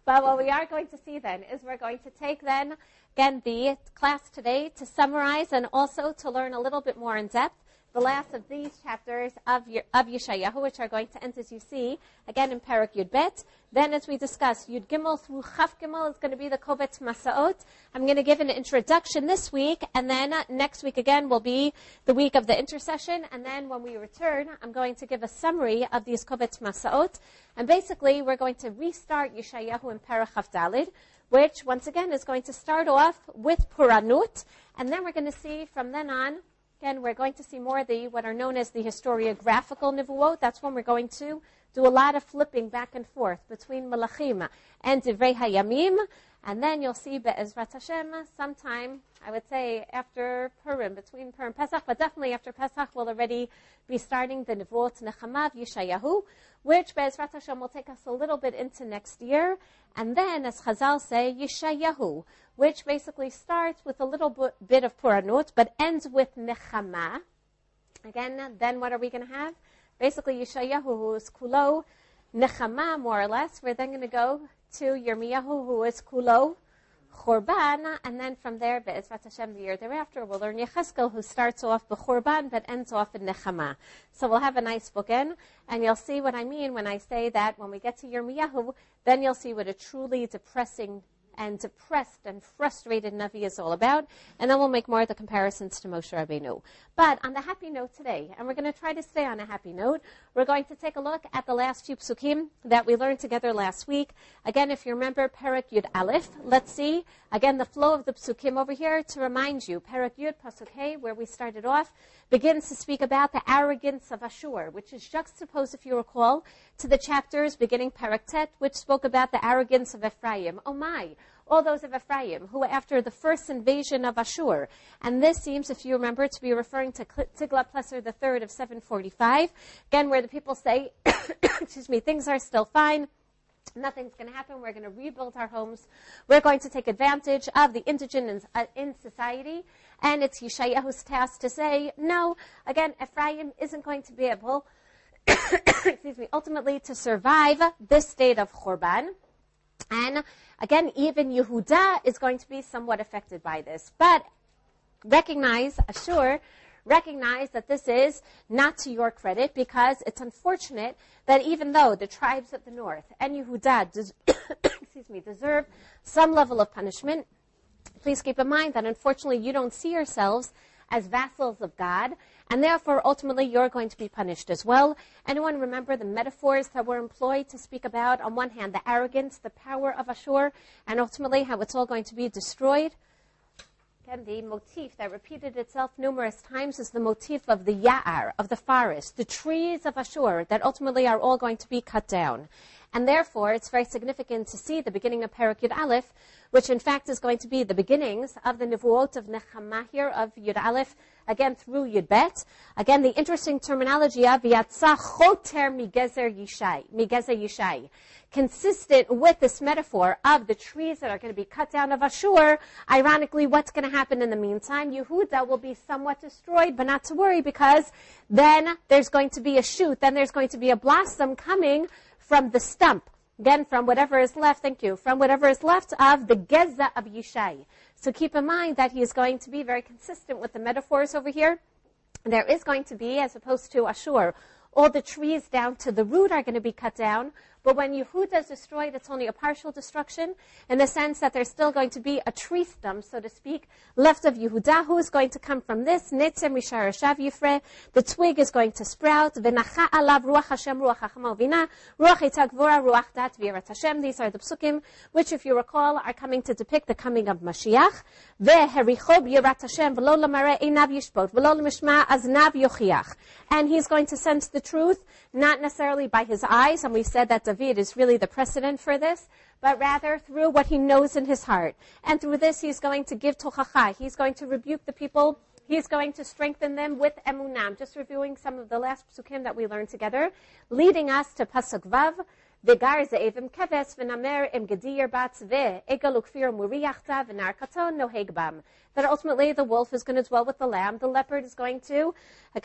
But what we are going to see then is we're going to take then, again, the class today to summarize and also to learn a little bit more in depth the last of these chapters of Yeshayahu, which are going to end, as you see, again in Perek Yud Bet. Then, as we discussed, Yud Gimel through Chaf Gimel is going to be the Kovetz Masaot. I'm going to give an introduction this week, and then next week again will be the week of the intercession. And then when we return, I'm going to give a summary of these Kovetz Masaot. And basically, we're going to restart Yeshayahu in Perek Chaf Dalid, which, once again, is going to start off with Puranut. And then we're going to see from then on, again, we're going to see more of what are known as the historiographical nivuot. That's when we're going to do a lot of flipping back and forth between Malachim and Divrei Hayamim. And then you'll see Be'ezrat Hashem sometime, I would say, after Purim, between Purim and Pesach, but definitely after Pesach, we'll already be starting the Nivuot Nechama of Yeshayahu, which Be'ezrat Hashem will take us a little bit into next year. And then, as Chazal say, Yeshayahu, which basically starts with a little bit of Puranut, but ends with Nechama. Again, then what are we going to have? Basically, Yeshayahu, who is Kulo Nechama, more or less. We're then going to go to Yirmiyahu, who is Kulo Chorban, and then from there, Be'ezrat Hashem, the year thereafter, we'll learn Yecheskel, who starts off B'Chorban, but ends off in Nechama. So we'll have a nice bookend, and you'll see what I mean when I say that when we get to Yirmiyahu, then you'll see what a truly depressed and frustrated Navi is all about. And then we'll make more of the comparisons to Moshe Rabbeinu. But on the happy note today, and we're going to try to stay on a happy note, we're going to take a look at the last few psukim that we learned together last week. Again, if you remember Perek Yud Aleph, let's see, again, the flow of the psukim over here to remind you. Perek Yud, Pasuk Hey, where we started off, begins to speak about the arrogance of Ashur, which is juxtaposed, if you recall, to the chapters beginning Perek Tet, which spoke about the arrogance of Ephraim. Oh my! All those of Ephraim, who after the first invasion of Ashur, and this seems, if you remember, to be referring to Tiglath-Pileser III of 745, again, where the people say, excuse me, things are still fine, nothing's going to happen, we're going to rebuild our homes, we're going to take advantage of the indigent in society, and it's Yeshayahu's task to say, no, again, Ephraim isn't going to be able, excuse me, ultimately to survive this state of Chorban. And again, even Yehuda is going to be somewhat affected by this. But recognize that this is not to your credit, because it's unfortunate that even though the tribes of the north and Yehuda deserve some level of punishment, please keep in mind that unfortunately you don't see yourselves as vassals of God, and therefore ultimately you're going to be punished as well. Anyone remember the metaphors that were employed to speak about, on one hand, the arrogance, the power of Ashur, and ultimately how it's all going to be destroyed? Again, the motif that repeated itself numerous times is the motif of the Ya'ar, of the forest, the trees of Ashur that ultimately are all going to be cut down. And therefore, it's very significant to see the beginning of Perek Yud Aleph, which in fact is going to be the beginnings of the Nevuot of Nechama here, of Yud Aleph, again through Yud Bet. Again, the interesting terminology of Yatsa Choter Migezer Yishai. Consistent with this metaphor of the trees that are going to be cut down of Ashur, ironically, what's going to happen in the meantime? Yehuda will be somewhat destroyed, but not to worry, because then there's going to be a shoot, then there's going to be a blossom coming from the stump, again, from whatever is left, from whatever is left of the Geza of Yishai. So keep in mind that he is going to be very consistent with the metaphors over here. There is going to be, as opposed to Ashur, all the trees down to the root are going to be cut down. But when Yehuda is destroyed, it's only a partial destruction, in the sense that there's still going to be a tree stump, so to speak, left of Yehuda, who is going to come from this. Netzer misharashav yifre. The twig is going to sprout. V'nacha alav ruach Hashem ruach hachama uvina. Ruach itagvura ruach dat v'yirat Hashem. These are the psukim, which, if you recall, are coming to depict the coming of Mashiach. Ve'hericho b'yirat Hashem v'lo l'mareh einav yishpot v'lo l'mishma aznav yochiach. And he's going to sense the truth, not necessarily by his eyes, and we said that David is really the precedent for this, but rather through what he knows in his heart. And through this, he's going to give tochacha. He's going to rebuke the people. He's going to strengthen them with emunam. Just reviewing some of the last psukim that we learned together, leading us to Pasuk Vav, V'gar ze'evim keves v'namer em gedir batz ve'egal ukfir muriachta v'nar katon noheg bam. That ultimately the wolf is going to dwell with the lamb. The leopard is going to, again,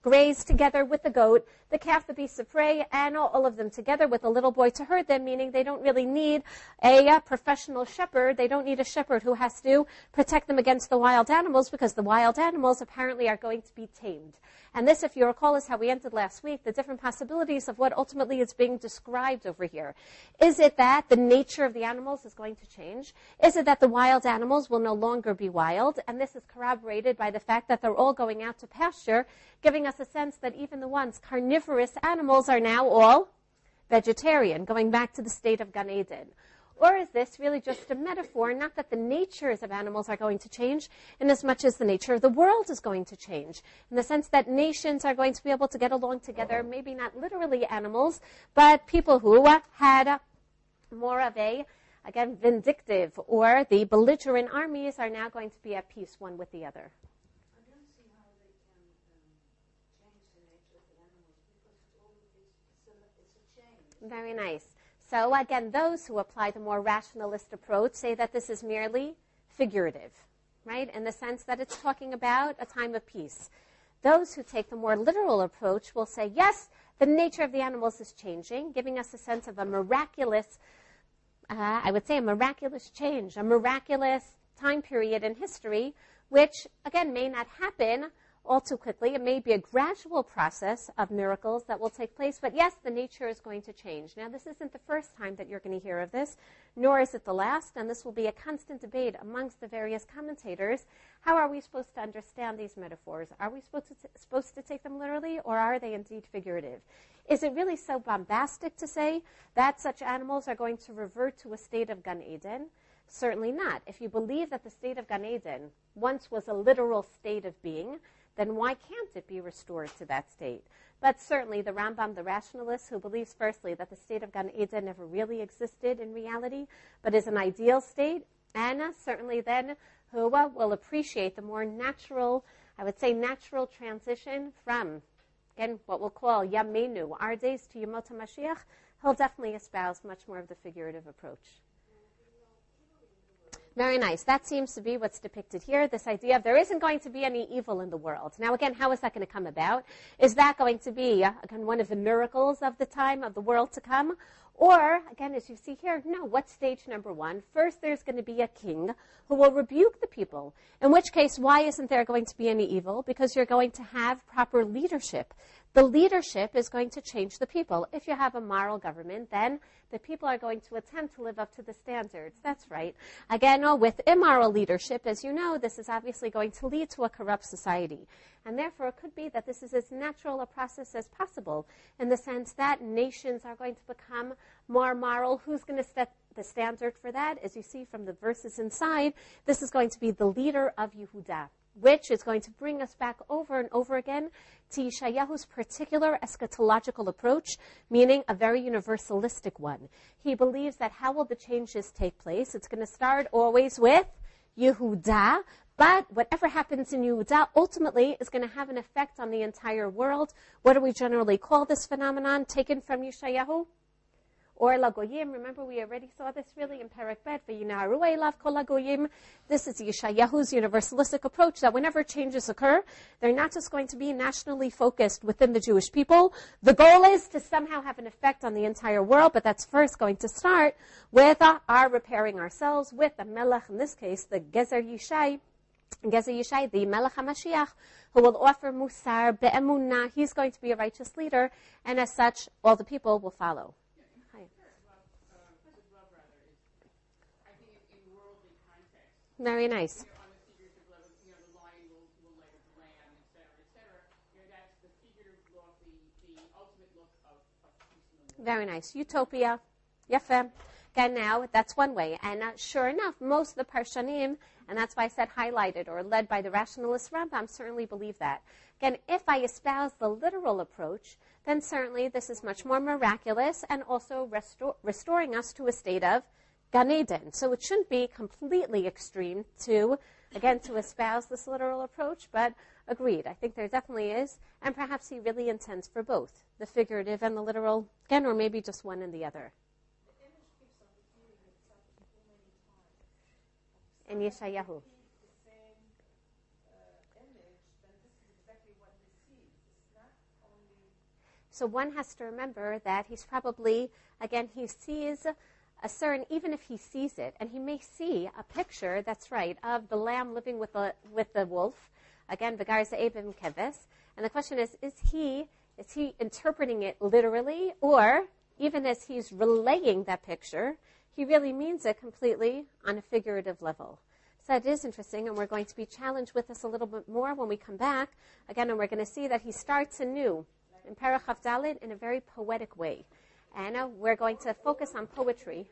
graze together with the goat, the calf, the beasts of prey, and all of them together with a little boy to herd them, meaning they don't really need a professional shepherd. They don't need a shepherd who has to protect them against the wild animals, because the wild animals apparently are going to be tamed. And this, if you recall, is how we ended last week, the different possibilities of what ultimately is being described over here. Is it that the nature of the animals is going to change? Is it that the wild animals will no longer be wild? And this is corroborated by the fact that they're all going out to pasture, giving us a sense that even the once carnivorous animals are now all vegetarian, going back to the state of Gan Eden. Or is this really just a metaphor, not that the natures of animals are going to change, in as much as the nature of the world is going to change, in the sense that nations are going to be able to get along together, maybe not literally animals, but people who had more of a, again, vindictive, or the belligerent armies are now going to be at peace one with the other. I don't see how they can change the nature of the animals, because it's a change. Very nice. So again, those who apply the more rationalist approach say that this is merely figurative, right? In the sense that it's talking about a time of peace. Those who take the more literal approach will say, yes, the nature of the animals is changing, giving us a sense of a miraculous, I would say a miraculous change, a miraculous time period in history, which, again, may not happen all too quickly. It may be a gradual process of miracles that will take place, but yes, the nature is going to change. Now, this isn't the first time that you're going to hear of this, nor is it the last, and this will be a constant debate amongst the various commentators. How are we supposed to understand these metaphors? Are we supposed to take them literally, or are they indeed figurative? Is it really so bombastic to say that such animals are going to revert to a state of Gan Eden? Certainly not. If you believe that the state of Gan Eden once was a literal state of being, then why can't it be restored to that state? But certainly the Rambam, the rationalist, who believes firstly that the state of Gan Eden never really existed in reality, but is an ideal state, and certainly then who will appreciate the more natural, I would say natural transition from, again, what we'll call Yameinu, our days, to Yemot HaMashiach, he'll definitely espouse much more of the figurative approach. Very nice. That seems to be what's depicted here, this idea of there isn't going to be any evil in the world. Now, again, how is that going to come about? Is that going to be, again, one of the miracles of the time, of the world to come? Or, again, as you see here, no, what's stage number one? First, there's going to be a king who will rebuke the people, in which case, why isn't there going to be any evil? Because you're going to have proper leadership. The leadership is going to change the people. If you have a moral government, then the people are going to attempt to live up to the standards. That's right. Again, with immoral leadership, as you know, this is obviously going to lead to a corrupt society. And therefore, it could be that this is as natural a process as possible, in the sense that nations are going to become more moral. Who's going to set the standard for that? As you see from the verses inside, this is going to be the leader of Yehudah, which is going to bring us back over and over again to Yeshayahu's particular eschatological approach, meaning a very universalistic one. He believes that how will the changes take place? It's going to start always with Yehudah, but whatever happens in Yehudah ultimately is going to have an effect on the entire world. What do we generally call this phenomenon taken from Yeshayahu? Or Lagoyim. Remember, we already saw this really in Perek Bet, V'yinaru elav kol Lagoyim. This is Yeshayahu's universalistic approach that whenever changes occur, they're not just going to be nationally focused within the Jewish people. The goal is to somehow have an effect on the entire world, but that's first going to start with our repairing ourselves, with the Melech, in this case, the Gezer Yishai, the Melech HaMashiach, who will offer Musar be'emunah. He's going to be a righteous leader, and as such, all the people will follow. Very nice. On the figurative level, the lion will lay the lamb, et cetera, that's the figurative look, the ultimate look of peace. Very nice. Utopia. Yefem. Again, now, that's one way. And sure enough, most of the Parshanim, and that's why I said highlighted or led by the rationalist Rambam, certainly believe that. Again, if I espouse the literal approach, then certainly this is much more miraculous and also restoring us to a state of Gan Eden. So it shouldn't be completely extreme to espouse this literal approach, but agreed. I think there definitely is, and perhaps he really intends for both, the figurative and the literal, again, or maybe just one and the other. The image keeps on repeating itself so many times. In Yeshayahu. The same image, then this is exactly what he sees. It's So one has to remember that he's probably, again, he sees a certain, even if he sees it, and he may see a picture, that's right, of the lamb living with the wolf, again, v'gar ze'evim keves, and the question is he interpreting it literally, or even as he's relaying that picture, he really means it completely on a figurative level. So it is interesting, and we're going to be challenged with this a little bit more when we come back, again, and we're going to see that he starts anew in Perach Chaf Daled in a very poetic way. And we're going to focus on poetry.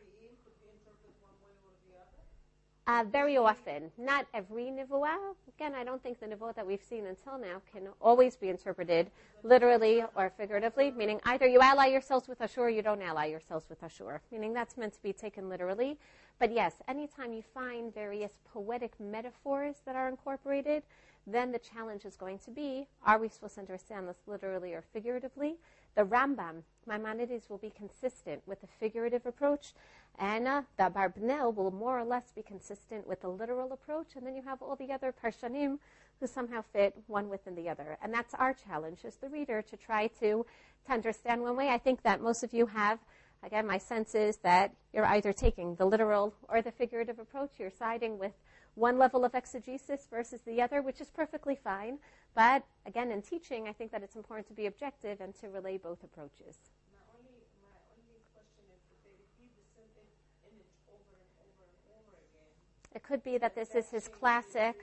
Very often. Not every nivuah. Again, I don't think the nivuah that we've seen until now can always be interpreted literally or figuratively, meaning either you ally yourselves with Ashur or you don't ally yourselves with Ashur, meaning that's meant to be taken literally. But yes, anytime you find various poetic metaphors that are incorporated, then the challenge is going to be, are we supposed to understand this literally or figuratively? The Rambam, Maimonides, will be consistent with the figurative approach, and the Abarbanel will more or less be consistent with the literal approach, and then you have all the other Parshanim who somehow fit one within the other. And that's our challenge as the reader, to try to understand one way. I think that most of you have, again, my sense is that you're either taking the literal or the figurative approach. You're siding with one level of exegesis versus the other, which is perfectly fine. But again, in teaching, I think that it's important to be objective and to relay both approaches. My only question is if they repeat the same image over and over and over again. It could be that this is his classic.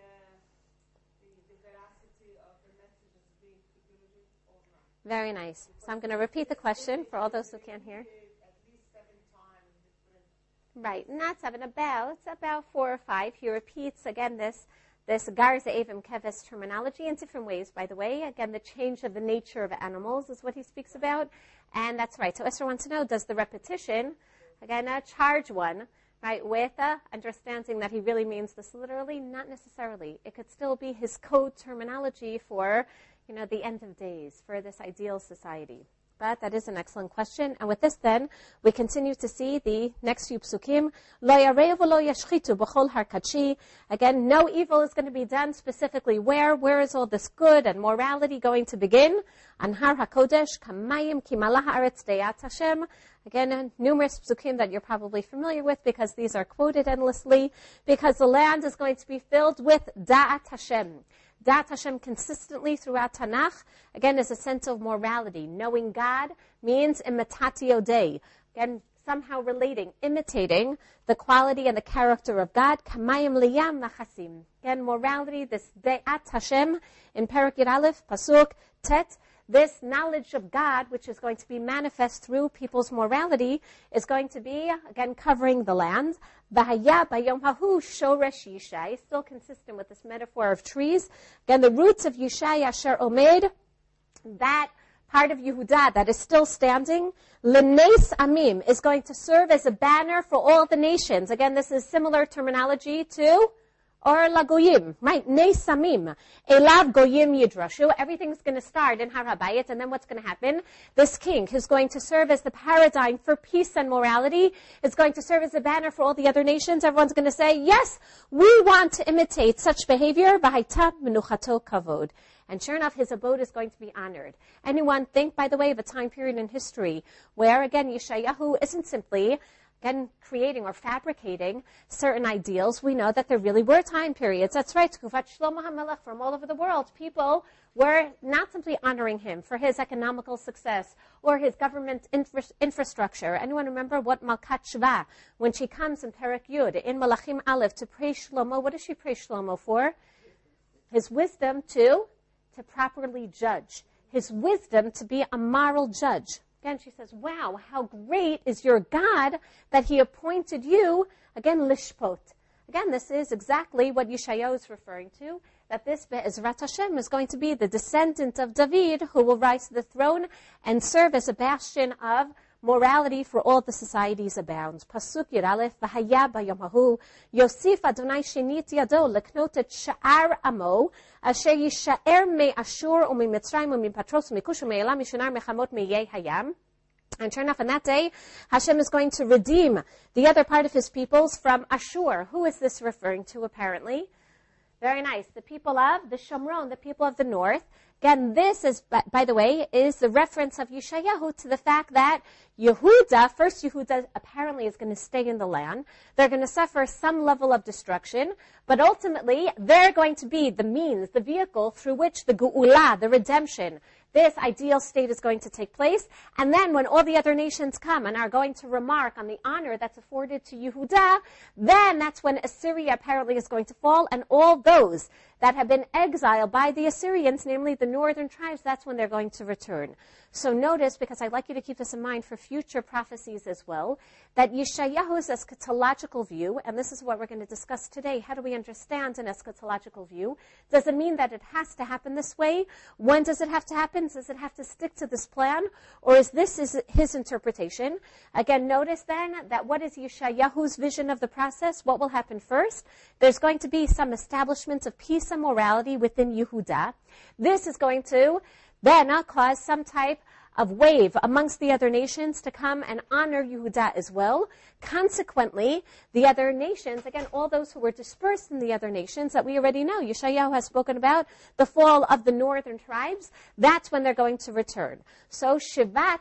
The veracity of the message is being figurative or not. Very nice. So I'm going to repeat the question for all those who can't hear. At least 7 times different. Right, not 7, it's about 4 or 5. He repeats again this gar ze'evim keves terminology in different ways, by the way. Again, the change of the nature of animals is what he speaks about. And that's right. So Esther wants to know, does the repetition, again, charge one, right, with understanding that he really means this literally? Not necessarily. It could still be his code terminology for, the end of days, for this ideal society. But that is an excellent question. And with this, then, we continue to see the next few psukim. Lo yarev v'lo yashchitu b'chol har kachi. Again, no evil is going to be done specifically where. Where is all this good and morality going to begin? On Har HaKodesh, kamayim ki malah haaretz deyat Hashem. Again, numerous psukim that you're probably familiar with because these are quoted endlessly. Because the land is going to be filled with da'at Hashem. Da'at Hashem consistently throughout Tanakh, again, is a sense of morality. Knowing God means imitatio Dei. Again, somehow relating, imitating the quality and the character of God. Kamayim liyam nachasim. Again, morality, this Da'at Hashem in Perek Yud Aleph, Pasuk, Tet. This knowledge of God, which is going to be manifest through people's morality, is going to be, again, covering the land. V'haya bayom hahu shoresh Yishai, still consistent with this metaphor of trees. Again, the roots of Yishai asher omed, that part of Yehudah that is still standing, l'neis amim, is going to serve as a banner for all the nations. Again, this is similar terminology to or lagoyim, right? Neis amim, elav goyim yidrashu. Everything's going to start in Har HaBayit, and then what's going to happen? This king, who's going to serve as the paradigm for peace and morality, is going to serve as a banner for all the other nations. Everyone's going to say, yes, we want to imitate such behavior. V'hayta menuchato kavod. And sure enough, his abode is going to be honored. Anyone think, by the way, of a time period in history where, again, Yeshayahu isn't simply creating or fabricating certain ideals. We know that there really were time periods. That's right, Tkufat Shlomo HaMelech, from all over the world. People were not simply honoring him for his economical success or his government infrastructure. Anyone remember what Malkat Shva, when she comes in Perek Yud, in Malachim Aleph, to praise Shlomo, what does she praise Shlomo for? His wisdom to properly judge. His wisdom to be a moral judge. Again, she says, wow, how great is your God that he appointed you, again, lishpot. Again, this is exactly what Yeshayahu is referring to, that this Be'ezrat Hashem is going to be the descendant of David who will rise to the throne and serve as a bastion of morality for all the societies abound. Pasuk Yud Aleph, v'haya bayom hahu, Yosif Adonai shenit yado leknot et sha'ar amo, asher yisha'er me Ashur u'mi Mitzrayim u'mi Patros u'mi Kush u'mi Elam mishunar mechamot miyei hayam. And sure enough, on that day, Hashem is going to redeem the other part of his peoples from Ashur. Who is this referring to, apparently? Very nice. The people of the Shomron, the people of the north. Again, this is, by the way, is the reference of Yeshayahu to the fact that Yehuda, first Yehuda apparently is going to stay in the land. They're going to suffer some level of destruction, but ultimately they're going to be the means, the vehicle through which the Geula, the redemption, this ideal state is going to take place. And then when all the other nations come and are going to remark on the honor that's afforded to Yehuda, then that's when Assyria apparently is going to fall, and all those that have been exiled by the Assyrians, namely the northern tribes, that's when they're going to return. So notice, because I'd like you to keep this in mind for future prophecies as well, that Yeshayahu's eschatological view, and this is what we're going to discuss today, how do we understand an eschatological view? Does it mean that it has to happen this way? When does it have to happen? Does it have to stick to this plan? Or is this his interpretation? Again, notice then that what is Yeshayahu's vision of the process? What will happen first? There's going to be some establishment of peace and morality within Yehuda. This is going to then cause some type of wave amongst the other nations to come and honor Yehuda as well. Consequently, the other nations, again, all those who were dispersed in the other nations that we already know, Yeshayahu has spoken about, the fall of the northern tribes, that's when they're going to return. So Shivat,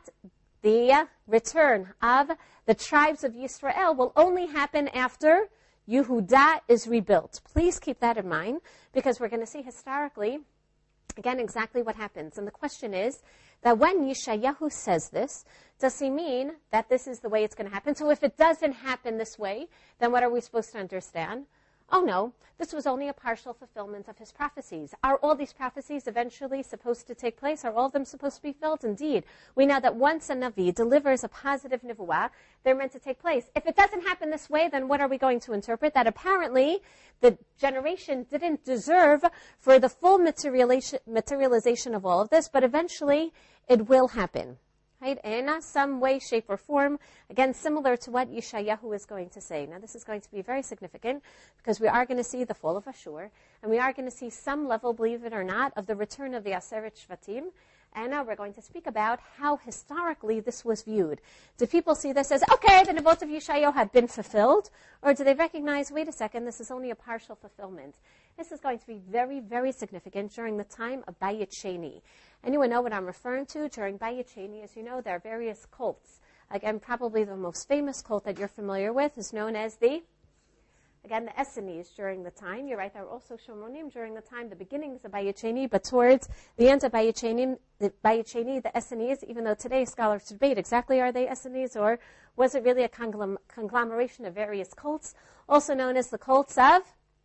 the return of the tribes of Yisrael, will only happen after Yehuda is rebuilt. Please keep that in mind, because we're going to see historically, again, exactly what happens. And the question is that when Yeshayahu says this, does he mean that this is the way it's going to happen? So if it doesn't happen this way, then what are we supposed to understand? Oh no, this was only a partial fulfillment of his prophecies. Are all these prophecies eventually supposed to take place? Are all of them supposed to be filled? Indeed. We know that once a Navi delivers a positive Nivuah, they're meant to take place. If it doesn't happen this way, then what are we going to interpret? That apparently the generation didn't deserve for the full materialization of all of this, but eventually it will happen. Right? In some way, shape, or form, again, similar to what Yeshayahu is going to say. Now, this is going to be very significant because we are going to see the fall of Ashur, and we are going to see some level, believe it or not, of the return of the Aseret Shvatim. And now we're going to speak about how historically this was viewed. Do people see this as, okay, the Nevot of Yeshayahu have been fulfilled? Or do they recognize, wait a second, this is only a partial fulfillment? This is going to be very, very significant during the time of Bayit Sheni. Anyone know what I'm referring to? During Bayit Sheni, as you know, there are various cults. Again, probably the most famous cult that you're familiar with is known as the Essenes during the time. You're right, there were also Shomronim during the time, the beginnings of Bayit Sheni, but towards the end of Bayit Sheni, the Essenes, even though today scholars debate exactly are they Essenes or was it really a conglomeration of various cults, also known as the cults of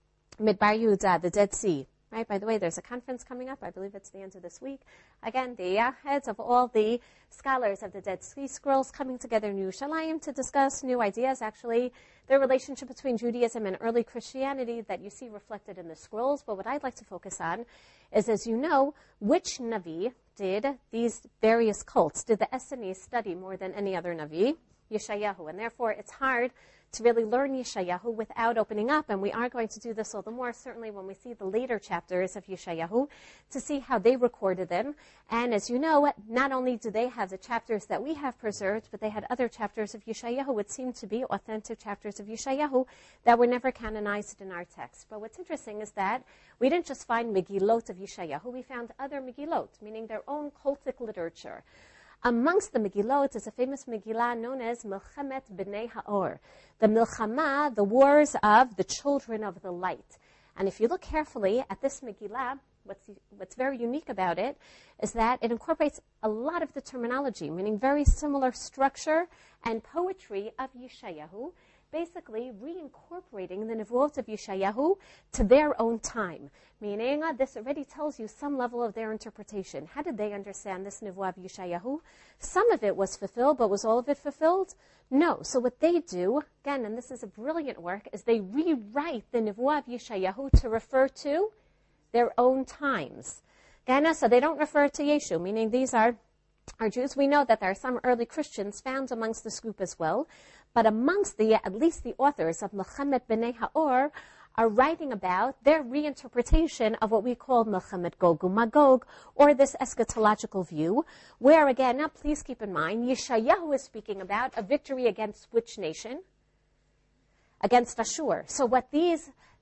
Midbar Yehuda, the Dead Sea. Right? By the way, there's a conference coming up. I believe it's the end of this week. Again, the heads of all the scholars of the Dead Sea Scrolls coming together in Yerushalayim to discuss new ideas, actually, the relationship between Judaism and early Christianity that you see reflected in the scrolls. But what I'd like to focus on is, as you know, which Navi did these various cults, did the Essenes study more than any other Navi? Yeshayahu. And therefore, it's hard to really learn Yeshayahu without opening up, and we are going to do this all the more, certainly when we see the later chapters of Yeshayahu, to see how they recorded them. And as you know, not only do they have the chapters that we have preserved, but they had other chapters of Yeshayahu, which seem to be authentic chapters of Yeshayahu that were never canonized in our text. But what's interesting is that we didn't just find Megillot of Yeshayahu, we found other Megillot, meaning their own cultic literature. Amongst the Megillot is a famous Megillah known as Milchemet B'nei Ha'or, the Milchama, the wars of the children of the light. And if you look carefully at this Megillah, what's very unique about it is that it incorporates a lot of the terminology, meaning very similar structure and poetry of Yeshayahu, basically reincorporating the Nevuot of Yeshayahu to their own time. Meaning, this already tells you some level of their interpretation. How did they understand this Nevuah of Yeshayahu? Some of it was fulfilled, but was all of it fulfilled? No. So what they do, again, and this is a brilliant work, is they rewrite the Nevuah of Yeshayahu to refer to their own times. Again, so they don't refer to Yeshu, meaning these are Jews. We know that there are some early Christians found amongst this group as well. But amongst at least the authors of Milchemet B'nei Ha'or are writing about their reinterpretation of what we call Milchemet Gog uMagog, or this eschatological view, where again, now please keep in mind, Yeshayahu is speaking about a victory against which nation? Against Ashur. So what these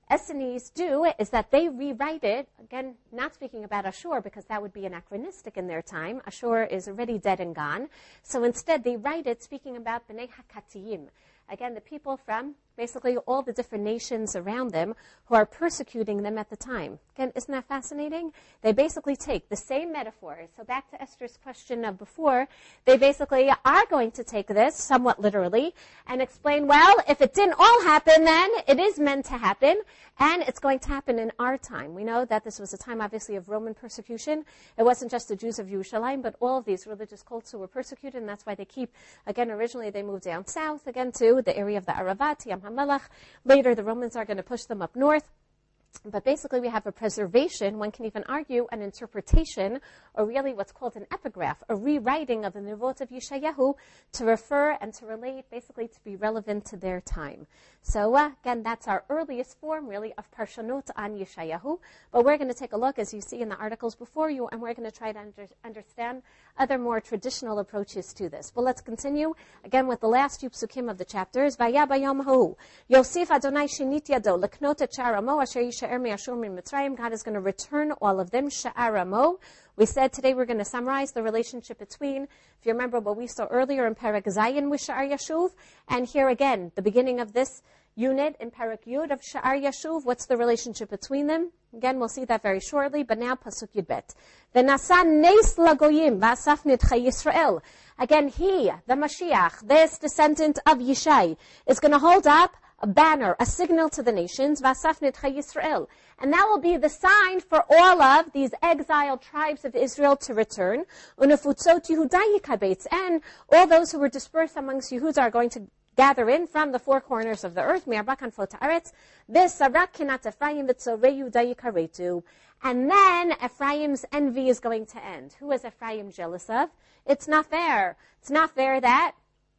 Essenes do is that they rewrite it, again, not speaking about Ashur because that would be anachronistic in their time. Ashur is already dead and gone. So instead they write it speaking about Bnei HaKatiyim. Again, the people from basically all the different nations around them who are persecuting them at the time. Again, isn't that fascinating? They basically take the same metaphors. So back to Esther's question of before, they basically are going to take this somewhat literally and explain, well, if it didn't all happen then, it is meant to happen, and it's going to happen in our time. We know that this was a time, obviously, of Roman persecution. It wasn't just the Jews of Yerushalayim, but all of these religious cults who were persecuted, and that's why they keep, again, originally they moved down south, again, to the area of the Aravat, Yam HaMelech. Later, the Romans are going to push them up north. But basically, we have a preservation, one can even argue an interpretation, or really what's called an epigraph, a rewriting of the Nevot of Yeshayahu to refer and to relate, basically to be relevant to their time. So again, that's our earliest form, really, of Parshanot on Yeshayahu. But we're going to take a look, as you see in the articles before you, and we're going to try to understand other more traditional approaches to this. But let's continue, again, with the last few psukim of the chapters. Vaya bayom ha'u, Yosef Adonai shinit yado, leknot et sha'ar amo, asher yisha'er me'ashur min Mitzrayim. God is going to return all of them, sha'ar amo. We said today we're going to summarize the relationship between, if you remember what we saw earlier in Perek Zayin with Sha'ar Yashuv, and here again, the beginning of this unit in Perek Yud of Sha'ar Yashuv. What's the relationship between them? Again, we'll see that very shortly, but now Pasuk Yud Bet. V'nasa neis lagoyim v'asaf nidchei Yisrael. Again, he, the Mashiach, this descendant of Yishai, is going to hold up a banner, a signal to the nations, Vasaf Nidchei Yisrael. And that will be the sign for all of these exiled tribes of Israel to return. Unefutzot Yehuda yikabetz. And all those who were dispersed amongst Yehuda are going to gather in from the four corners of the earth. Me'arba kanfot haaretz. V'sarak kinat Ephraim v'tzorei Yehuda yikaretu. And then Ephraim's envy is going to end. Who is Ephraim jealous of? It's not fair. It's not fair that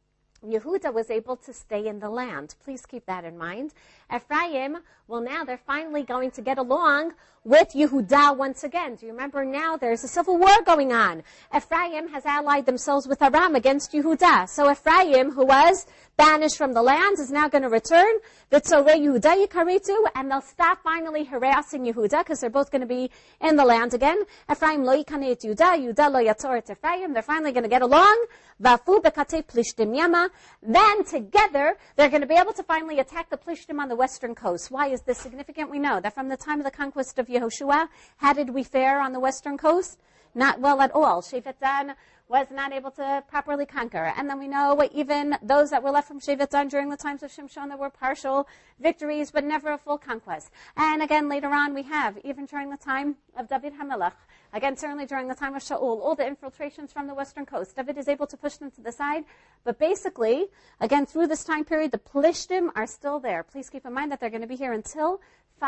Yehuda was able to stay in the land. Please keep that in mind. Ephraim, well, now they're finally going to get along with Yehuda once again. Do you remember now there's a civil war going on? Ephraim has allied themselves with Aram against Yehuda. So Ephraim, who was banished from the land, is now going to return. V'tzorei Yehuda yikaretu, and they'll stop finally harassing Yehuda because they're both going to be in the land again. Ephraim lo yikane et Yehuda, Yehuda lo yatzor et Ephraim. They're finally going to get along. Vafu bekatei plishtim yama. Then together they're going to be able to finally attack the Plishtim on the western coast. Why is this significant? We know that from the time of the conquest of Yehoshua, how did we fare on the western coast? Not well at all. Shevet Dan was not able to properly conquer. And then we know even those that were left from Shevet Dan during the times of Shimshon, there were partial victories, but never a full conquest. And again, later on, we have, even during the time of David HaMelech, again, certainly during the time of Shaul, all the infiltrations from the western coast. David is able to push them to the side. But basically, again, through this time period, the Plishtim are still there. Please keep in mind that they're going to be here until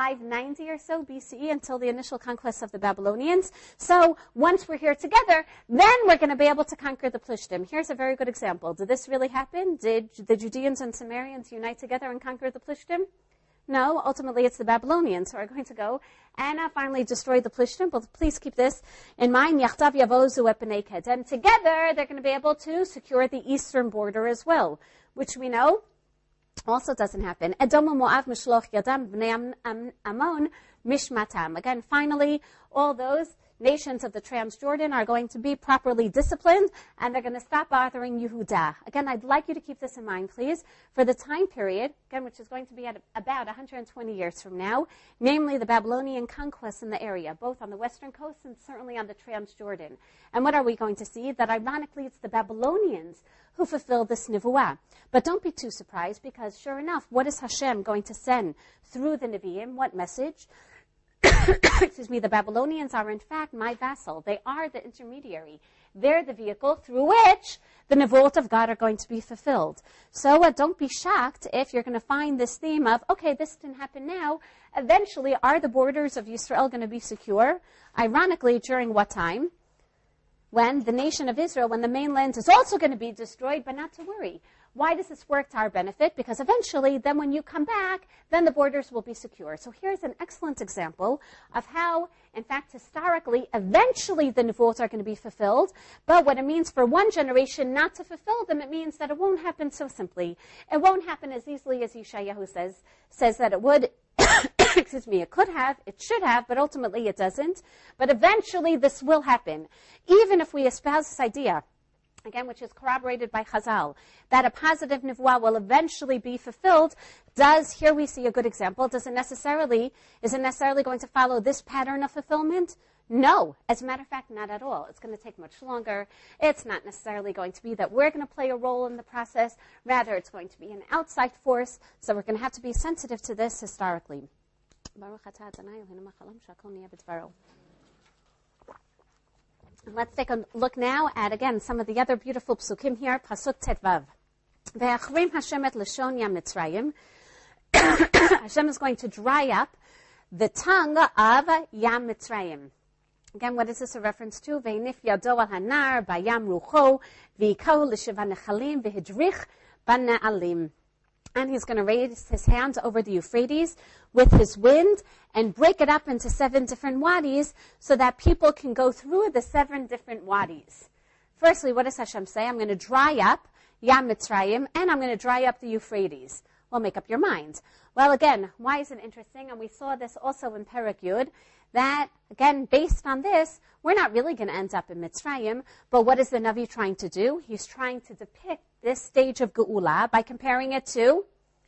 590 or so BCE, until the initial conquest of the Babylonians. So once we're here together, then we're going to be able to conquer the Plishtim. Here's a very good example. Did this really happen? Did the Judeans and Samaritans unite together and conquer the Plishtim? No, ultimately it's the Babylonians who are going to go and finally destroy the Plishtim. But please keep this in mind. Yachtav yavozu et bnei Ked. And together they're going to be able to secure the eastern border as well, which we know also doesn't happen. Edom Moav mishloch yadam bnei Ammon mishmatam. Again, finally, all those nations of the Transjordan are going to be properly disciplined, and they're going to stop bothering Yehuda. Again, I'd like you to keep this in mind, please, for the time period, again, which is going to be at about 120 years from now, namely the Babylonian conquest in the area, both on the western coast and certainly on the Transjordan. And what are we going to see? That ironically, it's the Babylonians who fulfill this nivuah. But don't be too surprised, because sure enough, what is Hashem going to send through the Nevi'im? What message? Excuse me, the Babylonians are in fact my vassal. They are the intermediary. They're the vehicle through which the Nevuot of God are going to be fulfilled. So don't be shocked if you're going to find this theme of, okay, this didn't happen now. Eventually, are the borders of Israel going to be secure? Ironically, during what time? When the nation of Israel, when the mainland is also going to be destroyed, but not to worry. Why does this work to our benefit? Because eventually, then when you come back, then the borders will be secure. So here's an excellent example of how, in fact, historically, eventually the Nevuot are going to be fulfilled. But what it means for one generation not to fulfill them, it means that it won't happen so simply. It won't happen as easily as Yeshayahu says that it would. excuse me, it could have, it should have, but ultimately it doesn't. But eventually this will happen. Even if we espouse this idea, again, which is corroborated by Chazal, that a positive nivuah will eventually be fulfilled, here we see a good example. Is it necessarily going to follow this pattern of fulfillment? No. As a matter of fact, not at all. It's going to take much longer. It's not necessarily going to be that we're going to play a role in the process. Rather, it's going to be an outside force. So we're going to have to be sensitive to this historically. And let's take a look now at, again, some of the other beautiful psukim here. Pasuk Tetvav. Ve'achrim Hashem et lashon Yam Mitzrayim. Hashem is going to dry up the tongue of Yam Mitzrayim. Again, what is this a reference to? Ve'nif yado al hanar bayam rucho v'yikahu l'sheva nechalim v'hidrich b'na'alim. And he's going to raise his hand over the Euphrates with his wind and break it up into 7 different wadis so that people can go through the 7 different wadis. Firstly, what does Hashem say? I'm going to dry up Yam Mitzrayim and I'm going to dry up the Euphrates. Well, make up your mind. Well, again, why is it interesting? And we saw this also in Perek Yud, that, again, based on this, we're not really going to end up in Mitzrayim, but what is the Navi trying to do? He's trying to depict this stage of Geula by comparing it to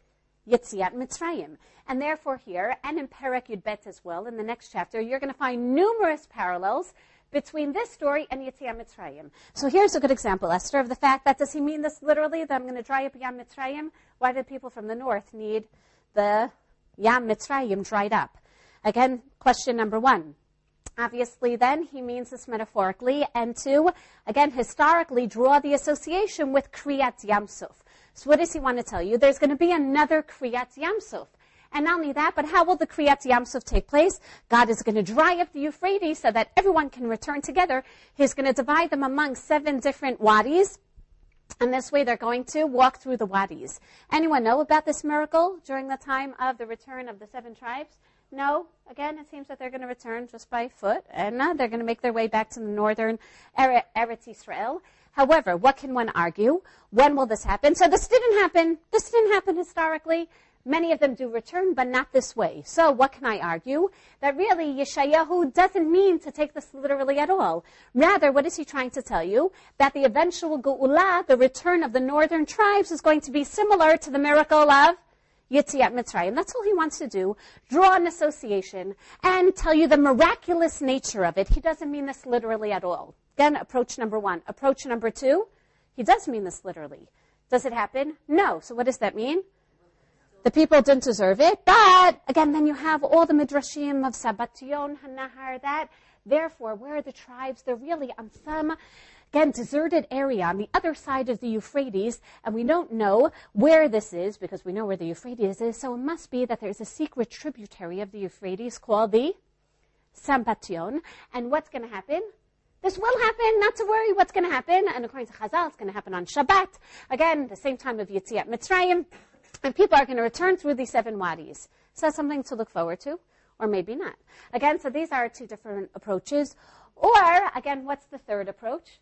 Yetziat Mitzrayim. And therefore here, and in Perek Yud Bet as well, in the next chapter, you're going to find numerous parallels between this story and Yetziat Mitzrayim. So here's a good example, Esther, of the fact that, does he mean this literally, that I'm going to dry up Yam Mitzrayim? Why do people from the north need the Yam Mitzrayim dried up? Again, question number 1. Obviously, then, he means this metaphorically, and 2, again, historically, draw the association with Kriyat Yamsuf. So what does he want to tell you? There's going to be another Kriyat Yamsuf. And not only that, but how will the Kriyat Yamsuf take place? God is going to dry up the Euphrates so that everyone can return together. He's going to divide them among 7 different wadis. And this way they're going to walk through the wadis. Anyone know about this miracle during the time of the return of the 7 tribes? No. Again, it seems that they're going to return just by foot, and they're going to make their way back to the northern Eretz Yisrael. However, what can one argue? When will this happen? So this didn't happen. This didn't happen historically. Many of them do return, but not this way. So what can I argue? That really Yeshayahu doesn't mean to take this literally at all. Rather, what is he trying to tell you? That the eventual Geula, the return of the northern tribes, is going to be similar to the miracle of Yetziat Mitzrayim. That's all he wants to do. Draw an association and tell you the miraculous nature of it. He doesn't mean this literally at all. Again, approach number 1. Approach number 2, he does mean this literally. Does it happen? No. So what does that mean? The people didn't deserve it. But, again, then you have all the midrashim of Sabbation, Hanahar, that. Therefore, where are the tribes? They're really on some, again, deserted area on the other side of the Euphrates, and we don't know where this is because we know where the Euphrates is, so it must be that there's a secret tributary of the Euphrates called the Sabbation. And what's going to happen? This will happen, not to worry what's going to happen, and according to Chazal, it's going to happen on Shabbat. Again, the same time of Yetziat Mitzrayim, and people are going to return through these 7 wadis. So that's something to look forward to, or maybe not. Again, so these are 2 different approaches. Or, again, what's the third approach?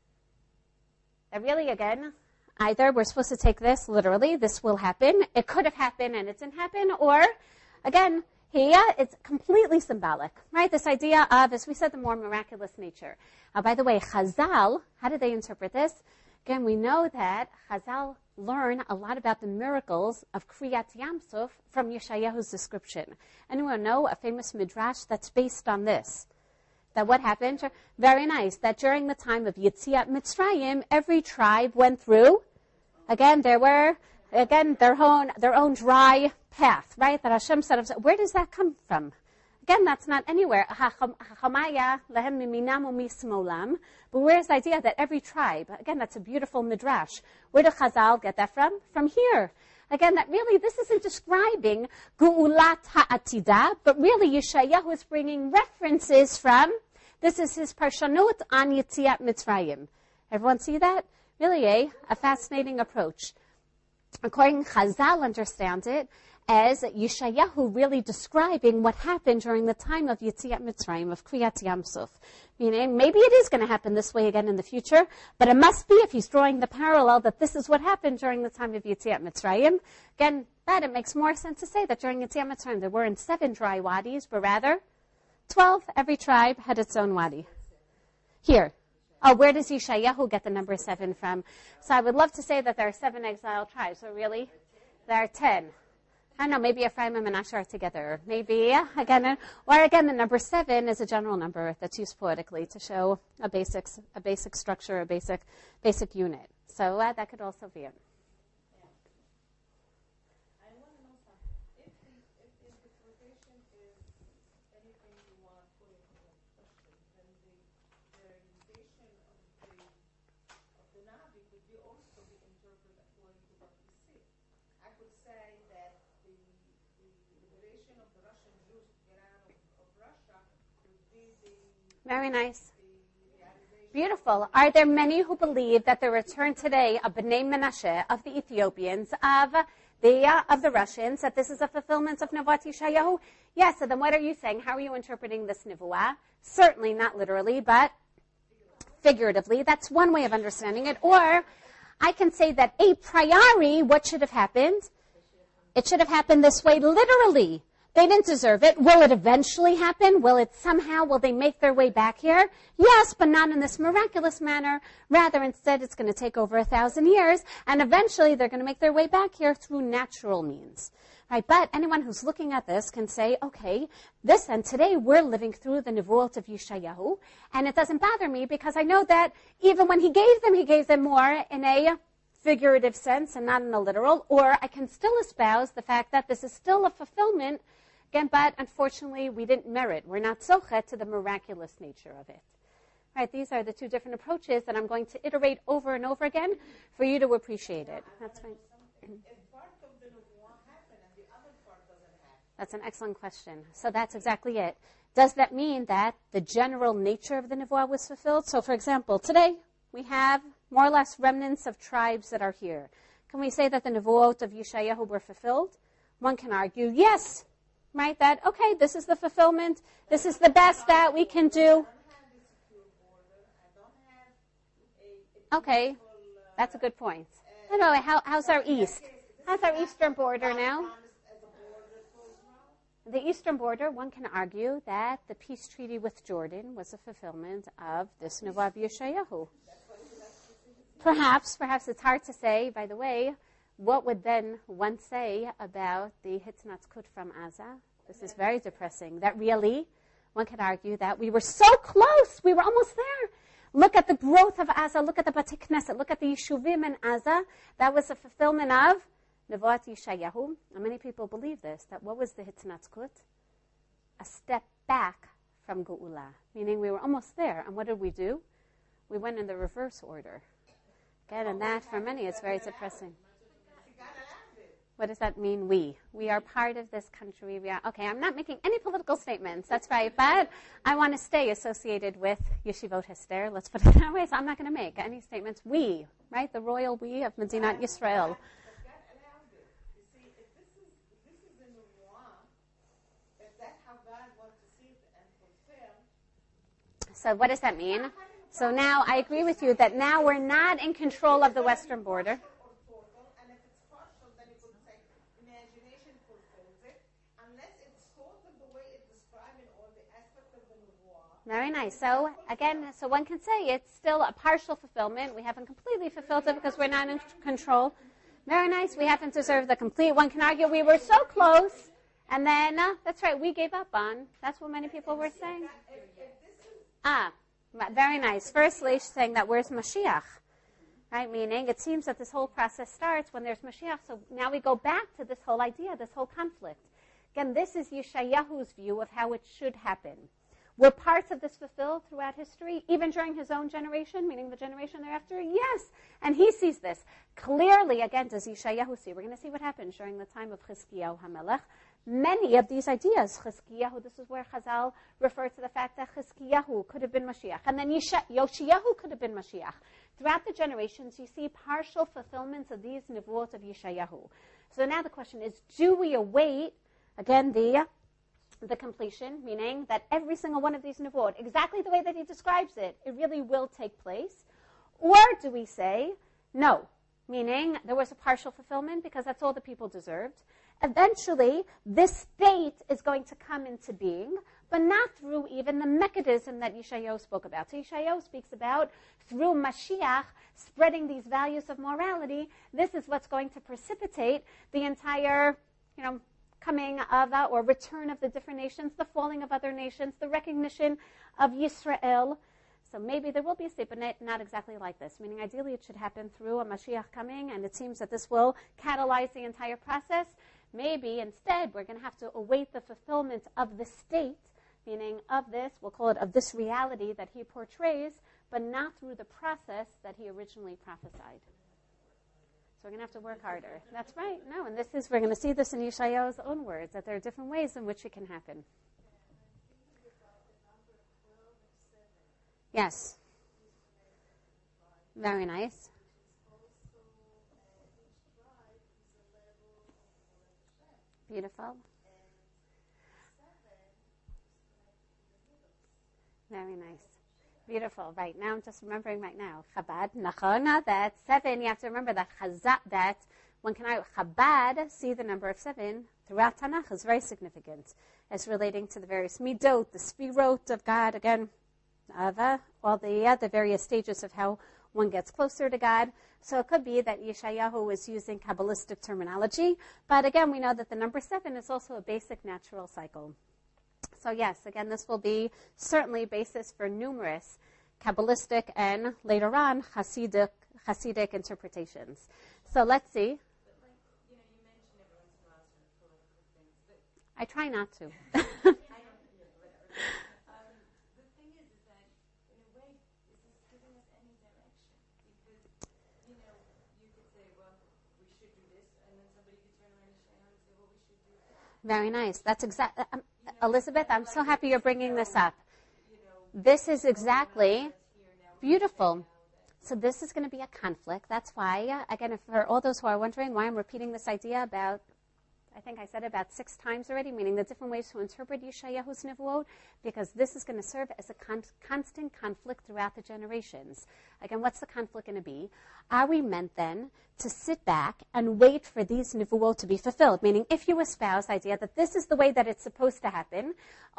That really, again, either we're supposed to take this literally, this will happen, it could have happened and it didn't happen, or, again, here it's completely symbolic, right? This idea of, as we said, the more miraculous nature. By the way, Chazal, how do they interpret this? Again, we know that Chazal learn a lot about the miracles of Kriyat Yamsuf from Yeshayahu's description. Anyone know a famous midrash that's based on this? That what happened? Very nice. That during the time of Yetziat Mitzrayim, every tribe went through. Again, there were, their own dry path, right? That Hashem said, where does that come from? Again, that's not anywhere. But where's the idea that every tribe, again, that's a beautiful midrash. Where did Chazal get that from? From here. Again, that really, this isn't describing Geulat Ha'atidah, but really Yeshayahu is bringing references from, this is his Parshanut on Yetziat Mitzrayim. Everyone see that? Really a fascinating approach. according Chazal understand it as Yeshayahu really describing what happened during the time of Yetziat Mitzrayim, of Kriyat Yam Suf. Meaning, maybe it is going to happen this way again in the future, but it must be, if he's drawing the parallel, that this is what happened during the time of Yetziat Mitzrayim. Again, that it makes more sense to say that during Yetziat Mitzrayim there weren't 7 dry wadis, but rather 12. Every tribe had its own wadi. Here. Oh, where does Yeshayahu get the number 7 from? So I would love to say that there are 7 exiled tribes, but really, there are 10. I don't know, maybe Ephraim and Menashe are together. Maybe, again, the number 7 is a general number that's used poetically to show a basic structure, a basic unit. So that could also be it. I want to know something. If the interpretation is anything you want to put into the question, then the realization of the Navi could also be interpreted according to what we see. I could say that the liberation of the Russian Jews to get out of Russia would be the Very nice. realization. Beautiful. Are there many who believe that the return today of Bnei Menashe, of the Ethiopians, of the Russians, that this is a fulfillment of Nevuat Yeshayahu? Yes. So then what are you saying? How are you interpreting this Nevuah? Certainly not literally, but figuratively. That's one way of understanding it. Or I can say that a priori, what should have happened? It should have happened this way literally. They didn't deserve it. Will it eventually happen? Will they make their way back here? Yes, but not in this miraculous manner. Rather, instead, it's going to take over 1,000 years, and eventually they're going to make their way back here through natural means. Right? But anyone who's looking at this can say, okay, today we're living through the Nevuot of Yeshayahu, and it doesn't bother me because I know that even when he gave them more in a figurative sense and not in a literal, or I can still espouse the fact that this is still a fulfillment. Again, but unfortunately, we didn't merit. We're not zochet to the miraculous nature of it. Right? These are the 2 different approaches that I'm going to iterate over and over again for you to appreciate it. That's fine. If part of the Nevuah happened and the other part doesn't happen. That's an excellent question. So that's exactly it. Does that mean that the general nature of the Nevuah was fulfilled? So, for example, today we have more or less remnants of tribes that are here. Can we say that the Nevuot of Yeshayahu were fulfilled? One can argue, yes. Right? That, okay, this is the fulfillment. This is the best that we can do. Okay, that's a good point. By the way, how's our east? How's our eastern border now? The eastern border, one can argue that the peace treaty with Jordan was a fulfillment of this Nevuah of Yeshayahu. Perhaps it's hard to say. By the way, what would then one say about the Hitznatzkut from Aza? This is very depressing. That really, one could argue that we were so close. We were almost there. Look at the growth of Aza. Look at the Bati Knesset. Look at the Yeshuvim in Aza. That was a fulfillment of Nevuat Yeshayahu. And many people believe this, that what was the Hitznatzkut? A step back from Geula. Meaning we were almost there. And what did we do? We went in the reverse order. Again, and that, for many, is very depressing. What does that mean, we? We are part of this country. Okay, I'm not making any political statements. That's right. But I want to stay associated with Yeshivot Hester. Let's put it that way. So I'm not going to make any statements. We, right? The royal we of Medinat Yisrael. You see, if this is the Nevuah, if that's how God wants to see it and fulfill. So what does that mean? So now I agree with you that now we're not in control of the western border. Very nice. So again, one can say it's still a partial fulfillment. We haven't completely fulfilled it because we're not in control. Very nice. We haven't deserved the complete. One can argue we were so close, and then that's right, we gave up on. That's what many people were saying. Very nice. Firstly, saying that where's Mashiach? Right? Meaning it seems that this whole process starts when there's Mashiach. So now we go back to this whole idea, this whole conflict. Again, this is Yeshayahu's view of how it should happen. Were parts of this fulfilled throughout history, even during his own generation, meaning the generation thereafter? Yes. And he sees this. Clearly, again, does Yeshayahu see? We're going to see what happens during the time of Chizkiyahu HaMelech. Many of these ideas, Chizkiyahu, this is where Chazal refer to the fact that Chizkiyahu could have been Mashiach. And then Yoshiyahu could have been Mashiach. throughout the generations, you see partial fulfillments of these nevuot of Yeshayahu. So now the question is, do we await, again, the completion, meaning that every single one of these nevuot, exactly the way that he describes it, it really will take place? Or do we say, no, meaning there was a partial fulfillment because that's all the people deserved. Eventually, this state is going to come into being, but not through even the mechanism that Yeshayahu spoke about. So Yeshayahu speaks about through Mashiach spreading these values of morality. This is what's going to precipitate the entire, coming of or return of the different nations, the falling of other nations, the recognition of Yisrael. So maybe there will be a state, but not exactly like this. Meaning, ideally, it should happen through a Mashiach coming, and it seems that this will catalyze the entire process. Maybe instead, we're going to have to await the fulfillment of the state, meaning of this, we'll call it of this reality that he portrays, but not through the process that he originally prophesied. So we're going to have to work harder. That's right. No, and we're going to see this in Yeshayahu's own words, that there are different ways in which it can happen. Yes. Very nice. Beautiful. Very nice. Beautiful. Right now, I'm just remembering right now. Chabad, nachona, that 7, you have to remember that that one can Chabad, see the number of 7, throughout Tanakh is very significant. It's relating to the various midot, the spirot of God, again, all the various stages of how one gets closer to God. So it could be that Yeshayahu is using Kabbalistic terminology, but again, we know that the number 7 is also a basic natural cycle. So yes, again, this will be certainly basis for numerous Kabbalistic and later on Hasidic interpretations. So let's see. But you mention every once in a while some political things. I try not to. I don't, whatever. The thing is that, in a way, this is giving us any direction. Because, you could say, well, we should do this, and then somebody could turn around and say, well, we should do that. Very nice. That's exactly... Elizabeth, I'm so happy you're bringing this up. This is exactly beautiful. So this is going to be a conflict. That's why, again, for all those who are wondering why I'm repeating this idea about, I think I said it about 6 times already, meaning the different ways to interpret Yeshayahu's Nevuot, because this is going to serve as a constant conflict throughout the generations. Again, what's the conflict going to be? Are we meant then to sit back and wait for these Nevuot to be fulfilled? Meaning, if you espouse the idea that this is the way that it's supposed to happen,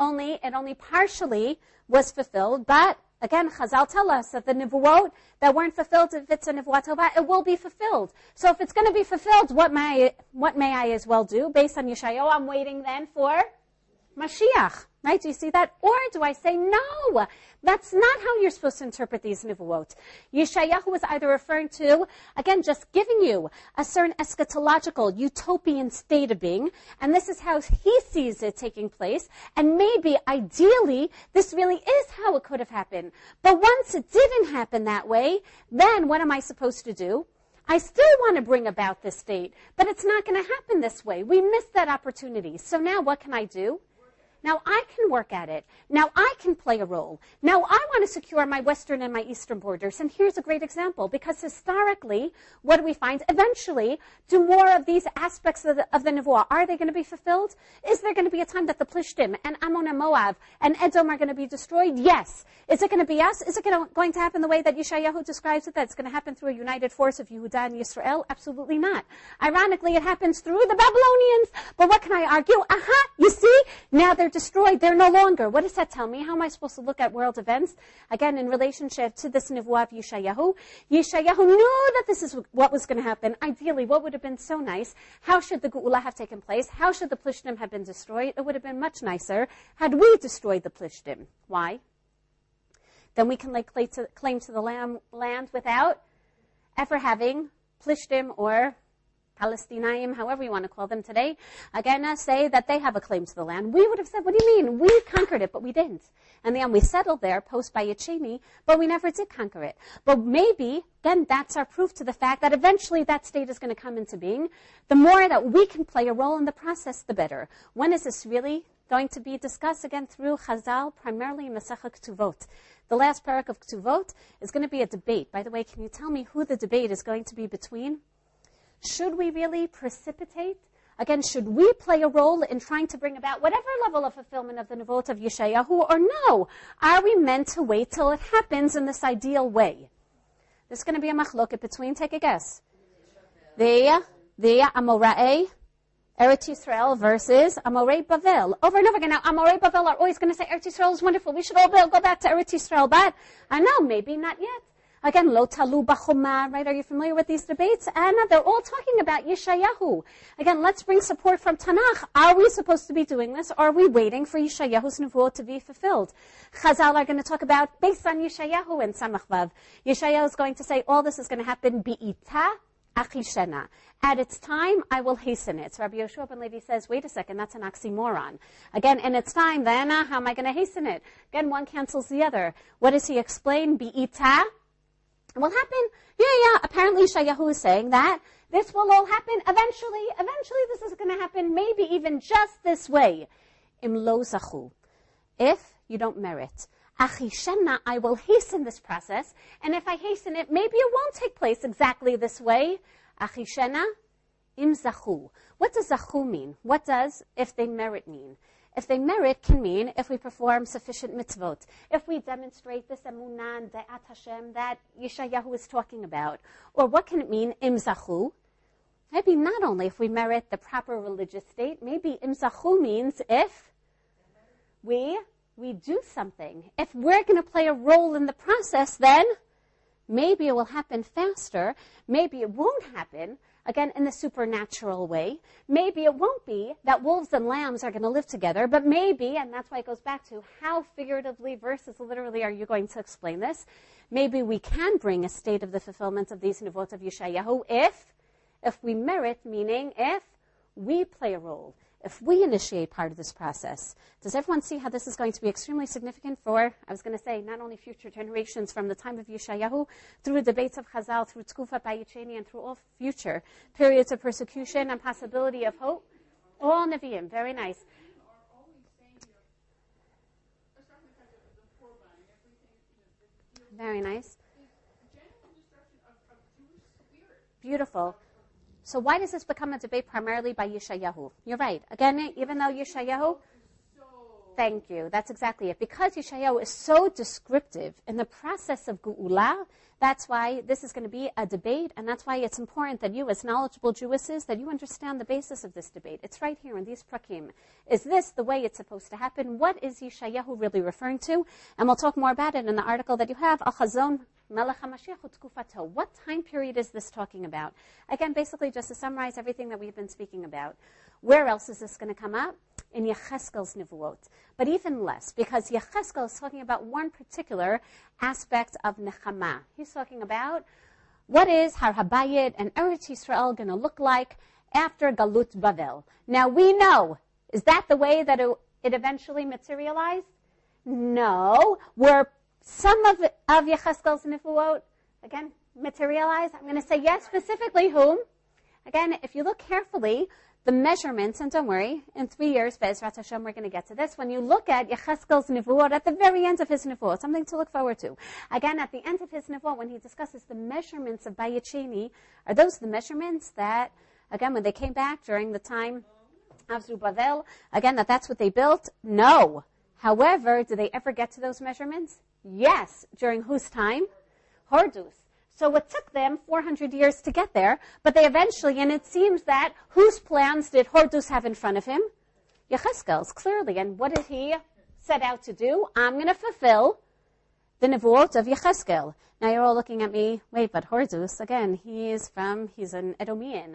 it only partially was fulfilled, but again, Chazal tell us that the Nevuot that weren't fulfilled, if it's a Nevuah Tovah, it will be fulfilled. So if it's going to be fulfilled, what may I as well do? Based on Yeshayahu, I'm waiting then for Mashiach. Right? Do you see that? Or do I say, no, that's not how you're supposed to interpret these Nevuot. Yeshayahu was either referring to, again, just giving you a certain eschatological, utopian state of being, and this is how he sees it taking place, and maybe, ideally, this really is how it could have happened. But once it didn't happen that way, then what am I supposed to do? I still want to bring about this state, but it's not going to happen this way. We missed that opportunity. So now what can I do? Now I can work at it. Now I can play a role. Now I want to secure my western and my eastern borders. And here's a great example, because historically, what do we find? Eventually, do more of these aspects of the Nevuah, are they going to be fulfilled? Is there going to be a time that the Plishtim and Ammon and Moab and Edom are going to be destroyed? Yes. Is it going to be us? Is it going to happen the way that Yeshayahu describes it, that it's going to happen through a united force of Yehudah and Yisrael? Absolutely not. Ironically, it happens through the Babylonians. But what can I argue? Aha, you see? Now they're destroyed. They're no longer. What does that tell me? How am I supposed to look at world events? Again, in relationship to this Nevuah of Yeshayahu. Yeshayahu knew that this is what was going to happen. Ideally, what would have been so nice? How should the Geula have taken place? How should the Plishtim have been destroyed? It would have been much nicer had we destroyed the Plishtim. Why? Then we can lay claim to the land without ever having Plishtim or Palestinians, however you want to call them today, again, say that they have a claim to the land. We would have said, what do you mean? We conquered it, but we didn't. And then we settled there, post by Yecheni, but we never did conquer it. But maybe, then that's our proof to the fact that eventually that state is going to come into being. The more that we can play a role in the process, the better. When is this really going to be discussed again through Chazal, primarily in Masechah Ketuvot. The last parak of Ketuvot is going to be a debate. By the way, can you tell me who the debate is going to be between? Should we really precipitate? Again, should we play a role in trying to bring about whatever level of fulfillment of the Nevuot of Yeshayahu, or no? Are we meant to wait till it happens in this ideal way? There's going to be a machloket between, take a guess, the Amorei Eretz Yisrael versus Amorei Bavel. Over and over again. Now, Amorei Bavel are always going to say Eretz Yisrael is wonderful. We should all go back to Eretz Yisrael. But I know, maybe not yet. Again, Lo Talu B'Choma, right? Are you familiar with these debates? And they're all talking about Yeshayahu. Again, let's bring support from Tanakh. Are we supposed to be doing this? Or are we waiting for Yeshayahu's Nevuot to be fulfilled? Chazal are going to talk about, based on Yeshayahu and Samach Vav. Yeshayahu is going to say, all this is going to happen Bi'ita Achishena. At its time, I will hasten it. So Rabbi Yoshua ben Levi says, wait a second, that's an oxymoron. Again, in its time, then, how am I going to hasten it? Again, one cancels the other. What does he explain? Bi'ita. What happened? Yeah, apparently Yeshayahu is saying that this will all happen eventually. Eventually this is going to happen, maybe even just this way. Im lo zachu. If you don't merit. Achishena, I will hasten this process. And if I hasten it, maybe it won't take place exactly this way. Achishena, im zachu. What does zachu mean? What does if they merit mean? If they merit can mean if we perform sufficient mitzvot, if we demonstrate this emunah and de'at Hashem that Yeshayahu is talking about. Or what can it mean, im zachu? Maybe not only if we merit the proper religious state, maybe im zachu means if we do something. If we're going to play a role in the process, then maybe it will happen faster. Maybe it won't happen, again, in the supernatural way. Maybe it won't be that wolves and lambs are going to live together, but maybe, and that's why it goes back to how figuratively versus literally are you going to explain this, maybe we can bring a state of the fulfillment of these Nevuot of Yeshayahu if we merit, meaning if we play a role, if we initiate part of this process. Does everyone see how this is going to be extremely significant for, I was going to say, not only future generations from the time of Yeshayahu, through the debates of Chazal, through Tkufat Bayit and through all future periods of persecution and possibility of hope? All Nevi'im, very nice. Very nice. Beautiful. So why does this become a debate primarily by Yeshayahu? You're right. Again, even though Yeshayahu, thank you. That's exactly it. Because Yeshayahu is so descriptive in the process of Geula, that's why this is going to be a debate, and that's why it's important that you, as knowledgeable Jewesses, that you understand the basis of this debate. It's right here in these prakim. Is this the way it's supposed to happen? What is Yeshayahu really referring to? And we'll talk more about it in the article that you have, Al Chazon Melech HaMashiach U'Tkufato. What time period is this talking about? Again, basically just to summarize everything that we've been speaking about. Where else is this going to come up? In Yecheskel's Nevuot. But even less, because Yecheskel is talking about one particular aspect of Nechama. He's talking about what is Har HaBayit and Eretz Yisrael going to look like after Galut Bavel. Now we know, is that the way that it eventually materialized? No. Were some of Yecheskel's Nevuot, again, materialized? I'm going to say yes, specifically whom? Again, if you look carefully, the measurements, and don't worry, in 3 years, Be'ezrat Hashem, we're going to get to this. When you look at Yecheskel's Nevuot, at the very end of his Nevuot, something to look forward to. Again, at the end of his Nevuot, when he discusses the measurements of Bayit Sheni, are those the measurements that, again, when they came back during the time of Zerubbabel, again, that's what they built? No. However, did they ever get to those measurements? Yes. During whose time? Hordus. So it took them 400 years to get there, but they eventually, and it seems that, whose plans did Hordus have in front of him? Yecheskel's, clearly. And what did he set out to do? I'm going to fulfill the Nevuot of Yecheskel. Now you're all looking at me, wait, but Hordus, again, he's an Edomian.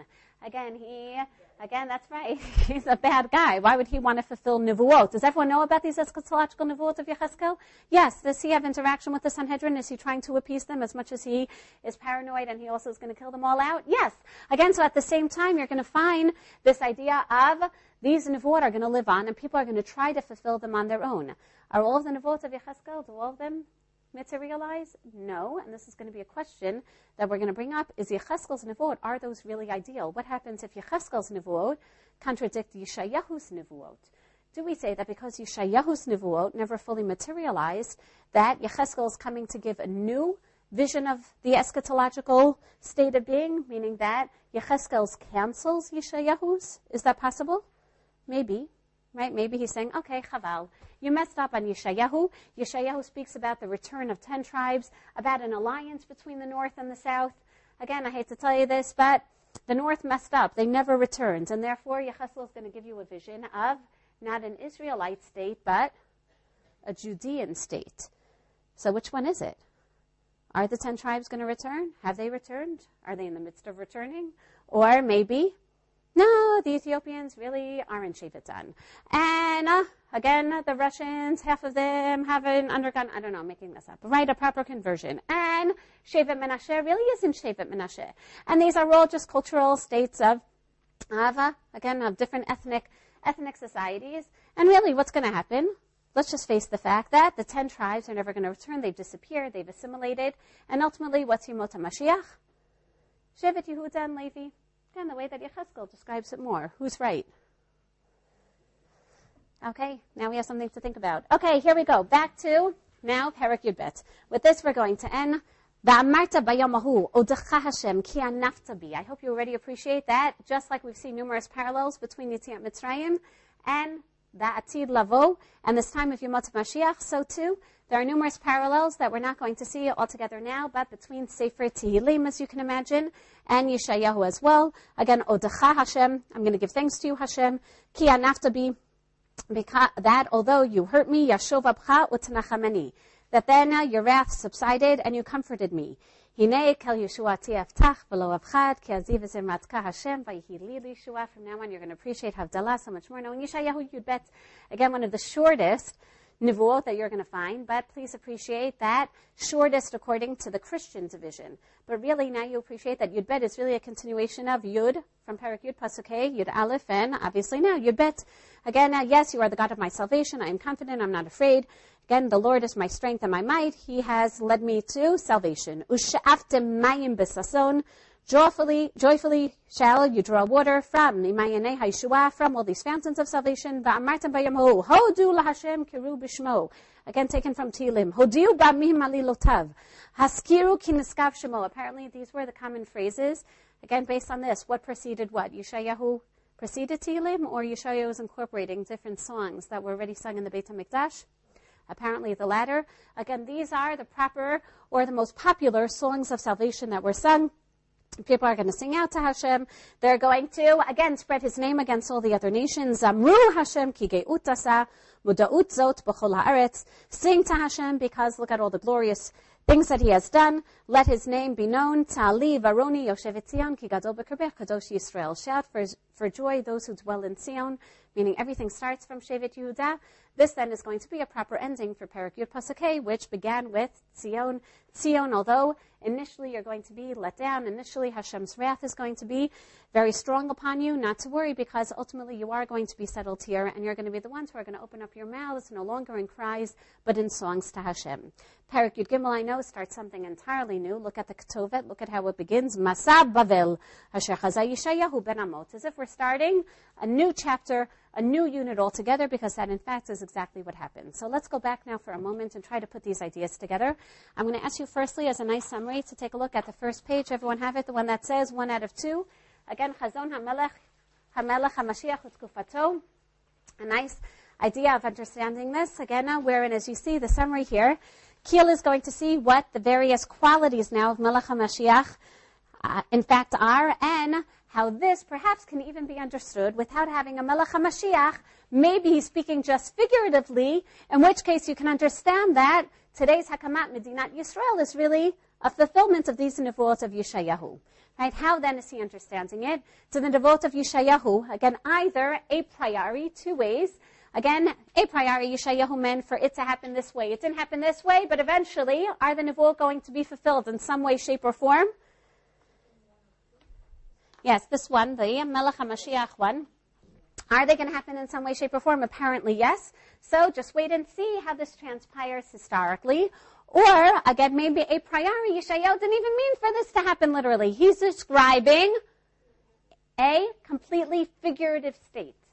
Again, that's right. He's a bad guy. Why would he want to fulfill Nevuot? Does everyone know about these eschatological Nevuot of Yecheskel? Yes. Does he have interaction with the Sanhedrin? Is he trying to appease them as much as he is paranoid and he also is going to kill them all out? Yes. Again, so at the same time, you're going to find this idea of these Nevuot are going to live on and people are going to try to fulfill them on their own. Are all of the Nevuot of Yecheskel, do all of them materialize? No. And this is going to be a question that we're going to bring up. Is Yecheskel's Nevuot, are those really ideal? What happens if Yecheskel's Nevuot contradict Yeshayahu's Nevuot? do we say that because Yeshayahu's Nevuot never fully materialized, that Yechezkel is coming to give a new vision of the eschatological state of being, meaning that Yechezkel cancels Yeshayahu's? Is that possible? Maybe. Right? Maybe he's saying, okay, Chaval, you messed up on Yeshayahu. Yeshayahu speaks about the return of 10 tribes, about an alliance between the north and the south. Again, I hate to tell you this, but the north messed up. They never returned. And therefore, Yechezkel is going to give you a vision of not an Israelite state, but a Judean state. So which one is it? Are the 10 tribes going to return? Have they returned? Are they in the midst of returning? Or maybe, no, the Ethiopians really aren't Shevetan. And again, the Russians, half of them haven't undergone, I don't know, I'm making this up, right, a proper conversion. And Shevet Menashe really isn't Shevet Menashe. And these are all just cultural states of different ethnic societies. And really, what's going to happen? Let's just face the fact that the 10 tribes are never going to return. They've disappeared. They've assimilated. And ultimately, what's Yemot HaMashiach? Shevet Yehuda and Levi. Again, the way that Yechezkel describes it more. Who's right? Okay, now we have something to think about. Okay, here we go. Back to now Perek Yud Bet. With this, we're going to end. Va'amarta bayom hahu odecha Hashem ki anafta bi. I hope you already appreciate that. Just like we've seen numerous parallels between Yetziat Mitzrayim and the Atid Lavo and this time of Yemot HaMashiach, so too there are numerous parallels that we're not going to see all together now, but between Sefer Tehillim, as you can imagine, and Yeshayahu as well. Again, Odecha Hashem, I'm going to give thanks to you, Hashem, ki anafta bi, because that although you hurt me, Yashov Abcha Utanachameni, that then your wrath subsided and you comforted me. Hine kel Yeshuati aftach v'lo avchad ki aziv ezematka Hashem v'yihi li Yeshua. From now on, you're going to appreciate Havdalah so much more. Now, in Yeshayahu Yud Bet, again, one of the shortest Nevuot that you're going to find, but please appreciate that shortest according to the Christian division. But really, now you appreciate that Yud Bet is really a continuation of Yud from Perek Yud Pasuk Hey, Yud Aleph, and obviously now Yud Bet. Again, yes, you are the God of my salvation. I am confident. I'm not afraid. Again, the Lord is my strength and my might. He has led me to salvation. Ush'aftem mayim b'sason. Joyfully shall you draw water from Imayane Haishua, from all these fountains of salvation. Va'amartem bayamhu hodu laHashem kiru b'shmo. Again, taken from Tehillim. Hodiu ba'mihim alilotav. Haskiru ki niskav shemo. Apparently, these were the common phrases. Again, based on this, what preceded what? Yeshayahu preceded Tehillim, or Yeshayahu was incorporating different songs that were already sung in the Beit HaMikdash? Apparently the latter. Again, these are the proper or the most popular songs of salvation that were sung. People are going to sing out to Hashem. They're going to, again, spread His name against all the other nations. Zamru Hashem ki ge'ut asa, muda'ut zot b'chol ha'aretz. Sing to Hashem because look at all the glorious things that He has done. Let His name be known. Ta'ali varoni yoshevet Zion ki gadol b'kerbech kadosh Yisrael. Shout for joy those who dwell in Zion, meaning everything starts from Shevet Yehuda. This then is going to be a proper ending for Perek Yud Pasuk Hey, which began with Zion. Zion, although initially you're going to be let down, initially Hashem's wrath is going to be very strong upon you, not to worry, because ultimately you are going to be settled here, and you're going to be the ones who are going to open up your mouths, no longer in cries, but in songs to Hashem. Perek Yud Gimel, I know, starts something entirely new. Look at the Ketovet, look at how it begins. Masab Bavel, Asher Chazai Yeshayahu ben Amot, as if we're starting a new chapter, a new unit altogether, because that in fact is exactly what happened. So let's go back now for a moment and try to put these ideas together. I'm going to ask you firstly, as a nice summary, to take a look at the first page. Everyone have it? The one that says 1 out of 2. Again, Chazon HaMelech HaMashiach U'Tkufato. A nice idea of understanding this. Again, wherein, as you see, the summary here, Kiel is going to see what the various qualities now of Melech HaMashiach in fact are, and how this perhaps can even be understood without having a Melech HaMashiach. Maybe he's speaking just figuratively, in which case you can understand that today's Hakamat Medinat Yisrael is really a fulfillment of these Nevuot of Yeshayahu. Right? How then is he understanding it? To the Nevuot of Yeshayahu, again, either a priori, two ways. Again, a priori, Yeshayahu meant for it to happen this way. It didn't happen this way, but eventually, are the Nevuot going to be fulfilled in some way, shape, or form? Yes, this one, the Melech HaMashiach one. Are they going to happen in some way, shape, or form? Apparently, yes. So just wait and see how this transpires historically. Or, again, maybe a priori, Yeshayahu didn't even mean for this to happen literally. He's describing a completely figurative state.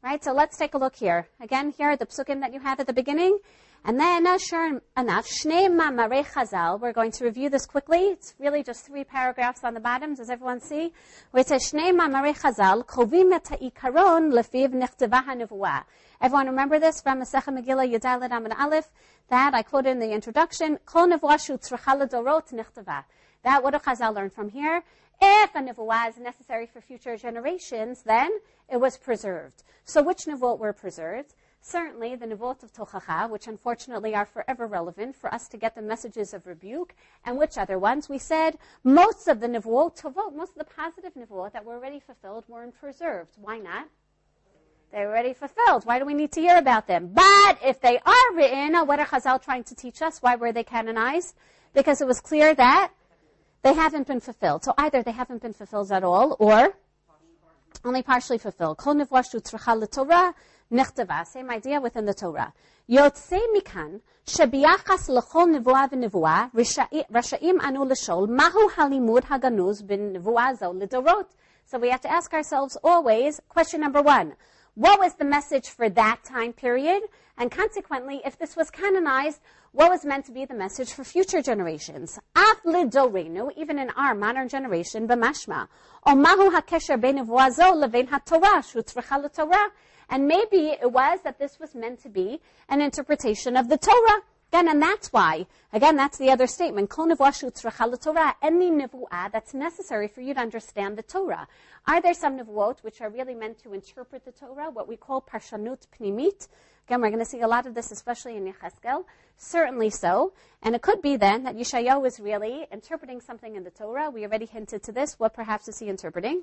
Right, so let's take a look here. Again, here are the psukim that you have at the beginning. And then, sure enough, Shnei Ma'amarei Chazal. We're going to review this quickly. It's really just 3 paragraphs on the bottom. Does everyone see? Where it says, Shnei Ma'amarei Chazal, Kovim et ha'ikaron lefiv nechteva ha'nevuah. Everyone remember this from Masechet Megillah Yudaled Amud Aleph? That I quoted in the introduction. Kol nevuah shu tzricha ledorot nechteva. That, what do Chazal learn from here? If a nevuah is necessary for future generations, then it was preserved. So which nevuot were preserved? Certainly the nevuot of Tochacha, which unfortunately are forever relevant for us to get the messages of rebuke. And which other ones? We said most of the nevuot, most of the positive nevuot that were already fulfilled weren't preserved. Why not? They were already fulfilled. Why do we need to hear about them? But if they are written, what are Chazal trying to teach us? Why were they canonized? Because it was clear that they haven't been fulfilled. So either they haven't been fulfilled at all, or only partially fulfilled. Kol nevuah shu tzricha letorah nechteva. Same idea within the Torah. Yotzei mikan shebiyachas lechol nevuah v'nevuah rasha'im anu l'shol mahu halimud haganuz bin nevuah zo ledorot. So we have to ask ourselves always, question number 1, what was the message for that time period? And consequently, if this was canonized, what was meant to be the message for future generations? Af lidorenu, even in our modern generation, b'mashma. O mahu hakesher bein nevuah zo levein haTorah shu tzricha letorah. And maybe it was that this was meant to be an interpretation of the Torah. Again, and that's why, again, that's the other statement. Kol nevuah shu tzricha letorah, any nevuah that's necessary for you to understand the Torah. Are there some nevuot which are really meant to interpret the Torah, what we call parshanut pnimit? Again, we're going to see a lot of this, especially in Yechezkel. Certainly so. And it could be then that Yeshayahu was really interpreting something in the Torah. We already hinted to this. What perhaps is he interpreting?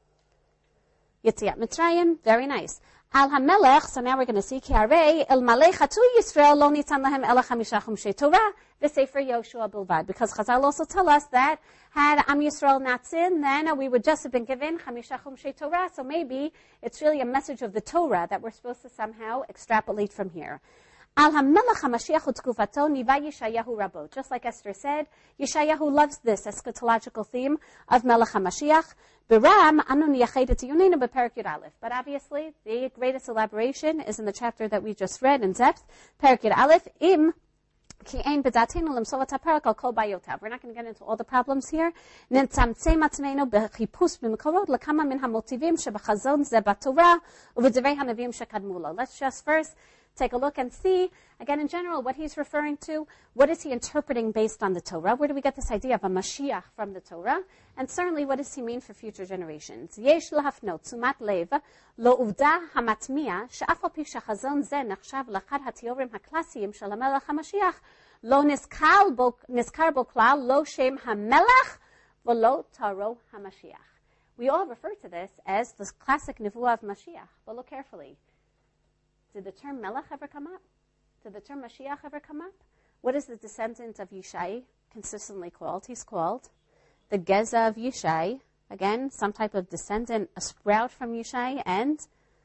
Yetziat Mitzrayim. Very nice. Al HaMelech, so now we're going to see, Ki harei el malei chatu Yisrael lo nitan lahem ela chamisha chumshei Torah v'sefer Yoshua bilvad. Because Chazal also tell us that had Am Yisrael not sinned, then we would just have been given chamisha chumshei Torah. So maybe it's really a message of the Torah that we're supposed to somehow extrapolate from here. Al HaMelech HaMashiach u'tkufato niva Yeshayahu rabot. Just like Esther said, Yeshayahu loves this eschatological theme of Melech HaMashiach. Biram anu niyachedet yunenu beperek Yud Aleph. But obviously, the greatest elaboration is in the chapter that we just read in depth, Perek Yud Aleph, im ki ein bedatenu lemsovat haperek al kol bayotav. We're not going to get into all the problems here. Nitzamtzem atzmeinu bechipus b'mekorot lekama min hamotivim shebachazon ze batorah u'v'divrei hanavim shekadmu lo. Let's just first take a look and see, again, in general, what he's referring to. What is he interpreting based on the Torah? Where do we get this idea of a Mashiach from the Torah? And certainly, what does he mean for future generations? Yesh lahafnot tzumat lev lo uvda hamatmiya she'af al pi shechazon ze nachshav lachad hatiorim haklasiyim shel hamelech hamashiach lo nizkar bo klal lo shem hamelech v'lo taro hamashiach. We all refer to this as the classic nevuah of Mashiach, but look carefully. Did the term Melech ever come up? Did the term Mashiach ever come up? What is the descendant of Yishai consistently called? He's called the Geza of Yishai. Again, some type of descendant, a sprout from Yishai. And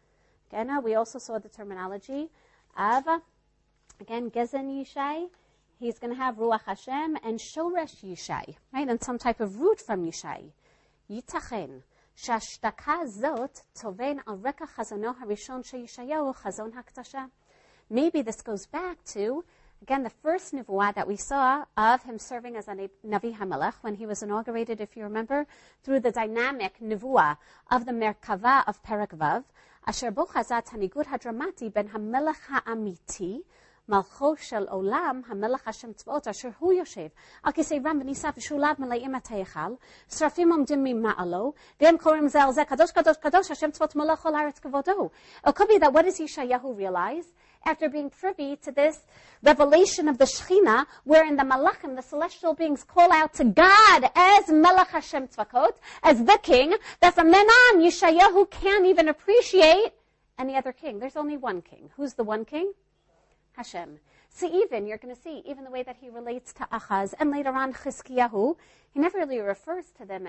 again, we also saw the terminology of, again, Geza and Yishai. He's going to have Ruach Hashem and Shoresh Yishai, right? And some type of root from Yishai. Yitachen. שהשתקה זאת תובן על רקע חזונו הראשון של ישעיהו, חזון הקדשה. Maybe this goes back to, again, the first nevuah that we saw of him serving as a Navi HaMelech when he was inaugurated, if you remember, through the dynamic nevuah of the Merkava of Perek Vav, asher bo chazat hanigur hadramati ben HaMelech ha'amiti, Malcho shel olam hamelech Hashem tzvaot asher hu yoshev al kisei ram v'nisav v'shulav meleim hateichal srafim omdim mima'alo v'hem korim ze al ze kadosh kadosh kadosh Hashem tzvaot melech ol haaretz kavodo. It could be that what does Yeshayahu realize after being privy to this revelation of the Shechina, wherein the Malachim, the celestial beings, call out to God as Melech Hashem tzvakot, as the king, that from then on Yeshayahu can't even appreciate any other king. There's only one king. Who's the one king? Hashem. See, even, you're going to see, even the way that he relates to Achaz, and later on Chizkiyahu, he never really refers to them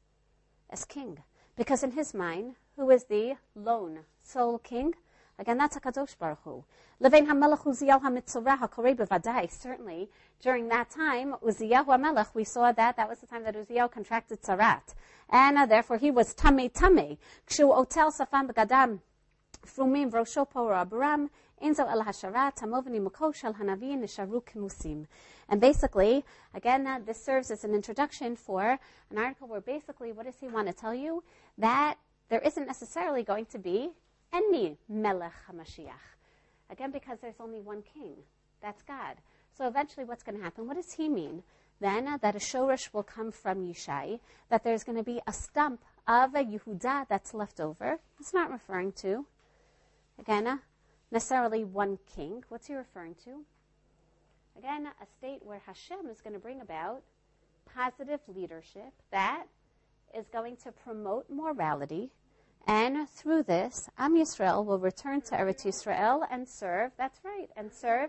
as king. Because in his mind, who is the lone sole king? Again, that's HaKadosh Baruch Hu. Levein HaMelech Uziyahu HaMitzorah HaKorei B'vadai. Certainly, during that time, Uziyahu HaMelech, we saw that was the time that Uziyahu contracted Tzarat. And therefore, he was Tamei. Kshu Otel Safan B'gadam Frumim vrosho pora baram, enzo el hasharat, hamovani mukol shel hanavi nisharu kimusim. And basically, again, this serves as an introduction for an article where basically, what does he want to tell you? That there isn't necessarily going to be any Melech HaMashiach. Again, because there's only one king. That's God. So eventually what's going to happen? What does he mean? Then that a Shoresh will come from Yishai, that there's going to be a stump of a Yehuda that's left over. It's not referring to, again, necessarily one king. What's he referring to? Again, a state where Hashem is going to bring about positive leadership that is going to promote morality, and through this, Am Yisrael will return to Eretz Yisrael and serve, that's right, and serve.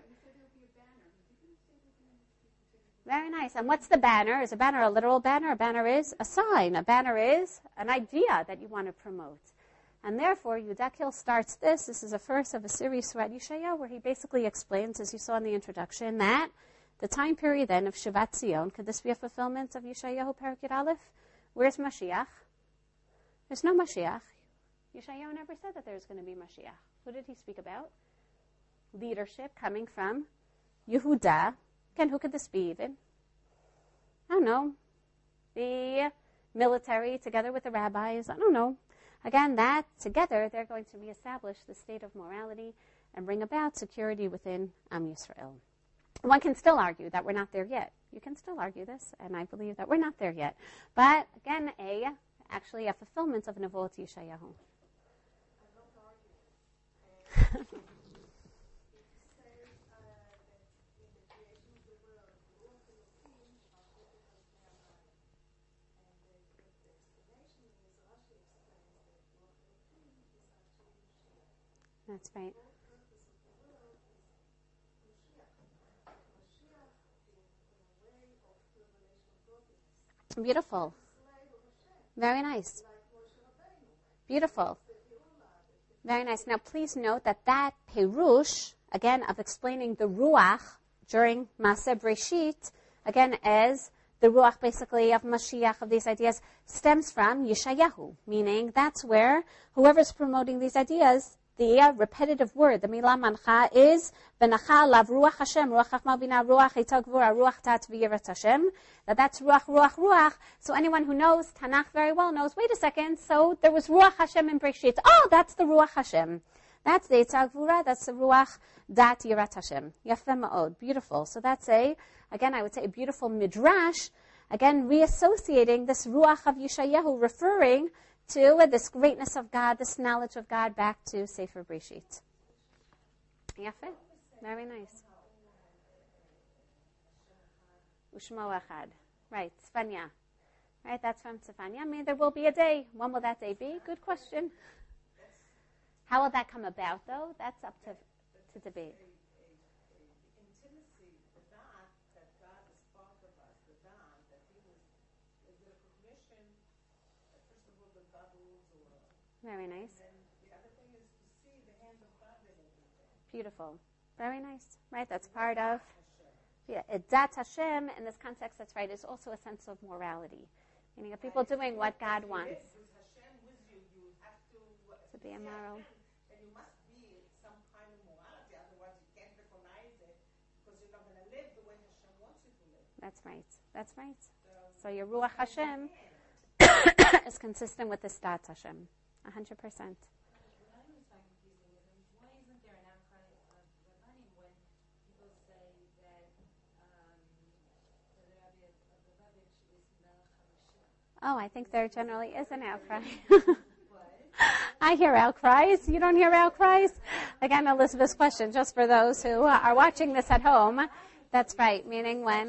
Very nice. And what's the banner? Is a banner a literal banner? A banner is a sign. A banner is an idea that you want to promote. And therefore, Yudakil starts this. This is a first of a series throughout Yeshaya, where he basically explains, as you saw in the introduction, that the time period then of Shivat Zion, could this be a fulfillment of Yeshayahu Parakid Aleph? Where's Mashiach? There's no Mashiach. Yeshayahu never said that there's going to be Mashiach. Who did he speak about? Leadership coming from Yehuda. Again, who could this be even? I don't know. The military together with the rabbis. I don't know. Again, that together, they're going to reestablish the state of morality and bring about security within Am Yisrael. One can still argue that we're not there yet. You can still argue this, and I believe that we're not there yet. But again, actually a fulfillment of Nevuot Yeshayahu. That's right. Beautiful. Very nice. Beautiful. Very nice. Now, please note that Perush, again, of explaining the Ruach during Maaseh Breshit, again, as the Ruach basically of Mashiach, of these ideas, stems from Yeshayahu, meaning that's where whoever's promoting these ideas, the repetitive word, the milah mancha, is v'nacha lav ruach Hashem, ruach chachma bina, ruach eita gvura, ruach tat v'yirat Hashem. That's ruach, ruach, ruach. So anyone who knows Tanakh very well knows, wait a second, so there was ruach Hashem in Breshit. Oh, that's the ruach Hashem. That's the eita gvura, that's the ruach dat yirat Hashem. Yafeh ma'od, beautiful. So that's again, I would say a beautiful midrash, again, reassociating this ruach of Yeshayahu, referring to this greatness of God, this knowledge of God, back to Sefer Breshit. Yafeh. Very nice. Ushmo Echad. Right, Tzfanya. Right, that's from Tzfanya. I mean, there will be a day. When will that day be? Good question. How will that come about, though? That's up to debate. Very nice. The other thing is to see the hand of God in everything. Beautiful. Very nice. Right, that's part of Dat Hashem in this context, that's right, is also a sense of morality. Meaning of people doing what God wants. With Hashem with you, you have to be immoral. And you must be some kind of morality, otherwise you can't recognize it because you're not going to live the way Hashem wants you to live. That's right. That's right. So your Ruach Hashem is consistent with this Dat Hashem. 100%. What I always find confusing is why isn't there an outcry of Rabbanim when people say that the Rabbi of Lubavitch is Melech HaMashiach? Oh, I think there generally is an outcry. I hear outcries. You don't hear outcries? Again, Elizabeth's question, just for those who are watching this at home. That's right, meaning when...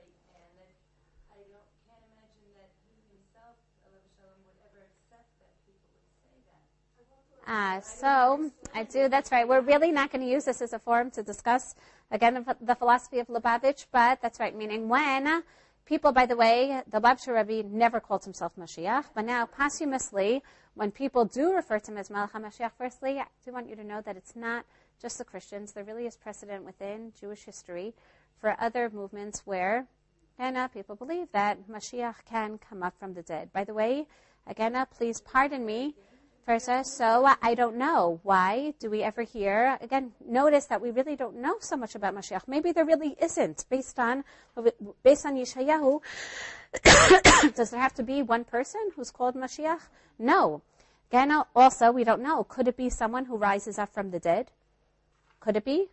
So I do, that's right. We're really not going to use this as a forum to discuss, again, the philosophy of Lubavitch, but that's right, meaning when people, by the way, the Lubavitcher Rebbe never called himself Mashiach, but now posthumously, when people do refer to him as Melech HaMashiach, firstly, I do want you to know that it's not just the Christians. There really is precedent within Jewish history for other movements where, people believe that Mashiach can come up from the dead. By the way, again, please pardon me So I don't know. Why do we ever hear? Again, notice that we really don't know so much about Mashiach. Maybe there really isn't. Based on Yeshayahu, does there have to be one person who's called Mashiach? No. Again, also, we don't know. Could it be someone who rises up from the dead? Could it be?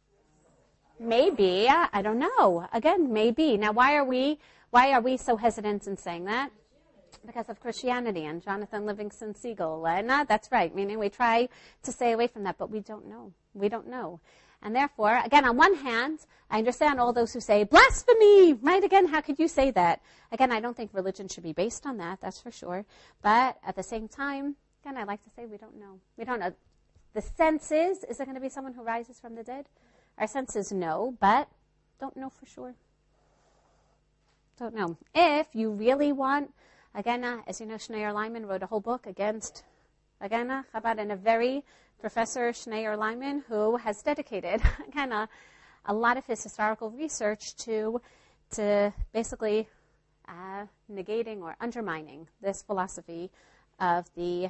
Maybe. I don't know. Again, maybe. Now, why are we so hesitant in saying that? Because of Christianity and Jonathan Livingston Seagull. And that's right. Meaning we try to stay away from that, but we don't know. We don't know. And therefore, again, on one hand, I understand all those who say, blasphemy, right? Again, how could you say that? Again, I don't think religion should be based on that, that's for sure. But at the same time, again, I like to say we don't know. We don't know. The sense is there going to be someone who rises from the dead? Our sense is no, but don't know for sure. Don't know. If you really want, again, as you know, Schneur Lyman wrote a whole book against, again, Chabad, and a very Professor Schneur Lyman who has dedicated, again, a lot of his historical research to basically negating or undermining this philosophy of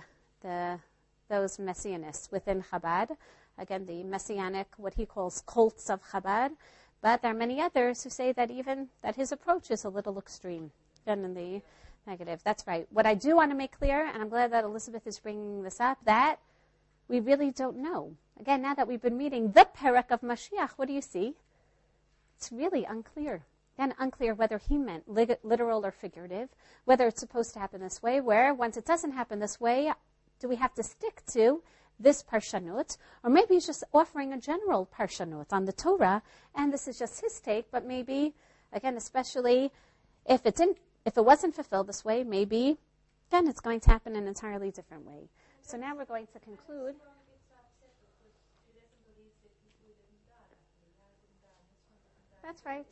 those messianists within Chabad. Again, the messianic, what he calls cults of Chabad. But there are many others who say that even that his approach is a little extreme, again, in the negative. That's right. What I do want to make clear, and I'm glad that Elizabeth is bringing this up, that we really don't know. Again, now that we've been reading the Perek of Mashiach, what do you see? It's really unclear. Again, unclear whether he meant literal or figurative, whether it's supposed to happen this way, where once it doesn't happen this way, do we have to stick to this parshanut, or maybe he's just offering a general parshanut on the Torah, and this is just his take, but maybe, again, especially if it wasn't fulfilled this way, maybe, then it's going to happen in an entirely different way. So now we're going to conclude. That's right.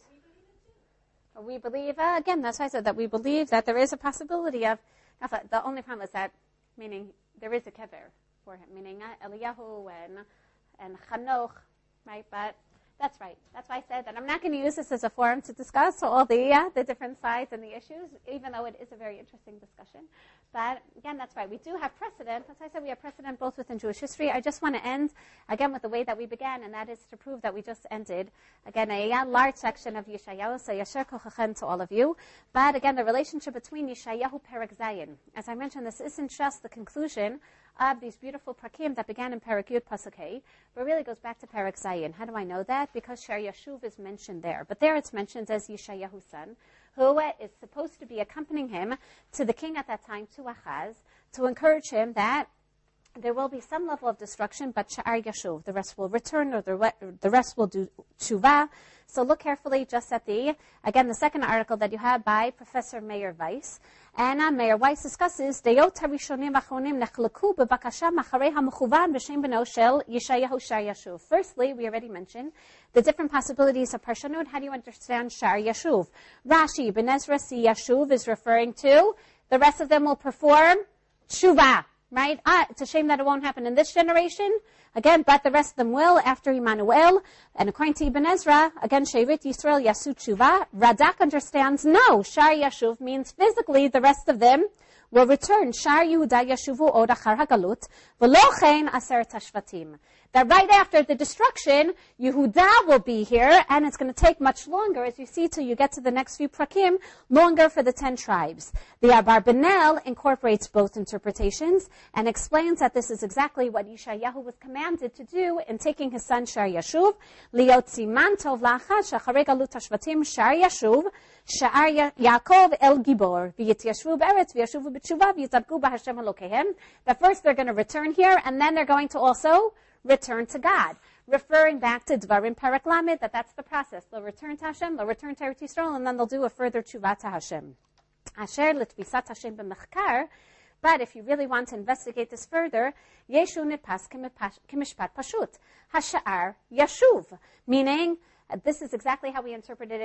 We believe, again, that's why I said that we believe that there is a possibility of, the only problem is that, meaning there is a kever for him, meaning Eliyahu and Chanoch, right? But that's right. That's why I said that I'm not going to use this as a forum to discuss all the different sides and the issues, even though it is a very interesting discussion. But again, that's right. We do have precedent. That's why I said we have precedent both within Jewish history. I just want to end, again, with the way that we began, and that is to prove that we just ended, again, a large section of Yeshayahu, so Yasher Kochachen to all of you. But again, the relationship between Yeshayahu Perek Zayin. As I mentioned, this isn't just the conclusion of these beautiful prakim that began in Perek Yud Pasuk Hey, but really goes back to Perek Zayin. How do I know that? Because Shar Yashuv is mentioned there. But there it's mentioned as Yeshayahu's son, who is supposed to be accompanying him to the king at that time, to Achaz, to encourage him that there will be some level of destruction, but Sha'ar Yashuv, the rest will return, or the rest will do tshuva. So look carefully just at the second article that you have by Professor Meir Weiss. And Meir Weiss discusses, Deyot HaRishonim Achronim Nechleku B'Bakasha Macharei HaMechuvan B'Shem Beno Shel Yeshayahu Shar Yashuv. Firstly, we already mentioned the different possibilities of Parshanut. How do you understand Shar Yashuv? Rashi, Ben Ezra, see Yashuv is referring to the rest of them will perform tshuva. Right? It's a shame that it won't happen in this generation. Again, but the rest of them will after Emmanuel. And according to Ibn Ezra, again, Shevet Yisrael Yasu Tshuva. Radak understands, no, Shar Yashuv means physically the rest of them will return. Shar Yehuda Yashuvu Od Achar HaGalut. V'lo chen Aseret HaShvatim. That right after the destruction, Yehuda will be here, and it's going to take much longer, as you see, till you get to the next few prakim, longer for the 10 tribes. The Abarbanel incorporates both interpretations and explains that this is exactly what Yeshayahu was commanded to do in taking his son Shar Yashuv. Liot siman tov la'achad shacharei galut hashvatim Shar Yashuv, Sha'ar Yaakov el Gibor, v'yityashvu be'eretz v'yashuvu b'tshuva v'yitzadku b'Hashem Elokehem. That first they're going to return here, and then they're going to also return to God, referring back to Dvarim Perek Lamed, that's the process. They'll return to Hashem, they'll return to Eretz Yisrael, and then they'll do a further tshuva to Hashem. Asher l'tfisat Hashem b'mechkar, but if you really want to investigate this further, Yeshu nitpas k'mishpat pashut, hasha'ar yashuv, meaning, this is exactly how we interpreted it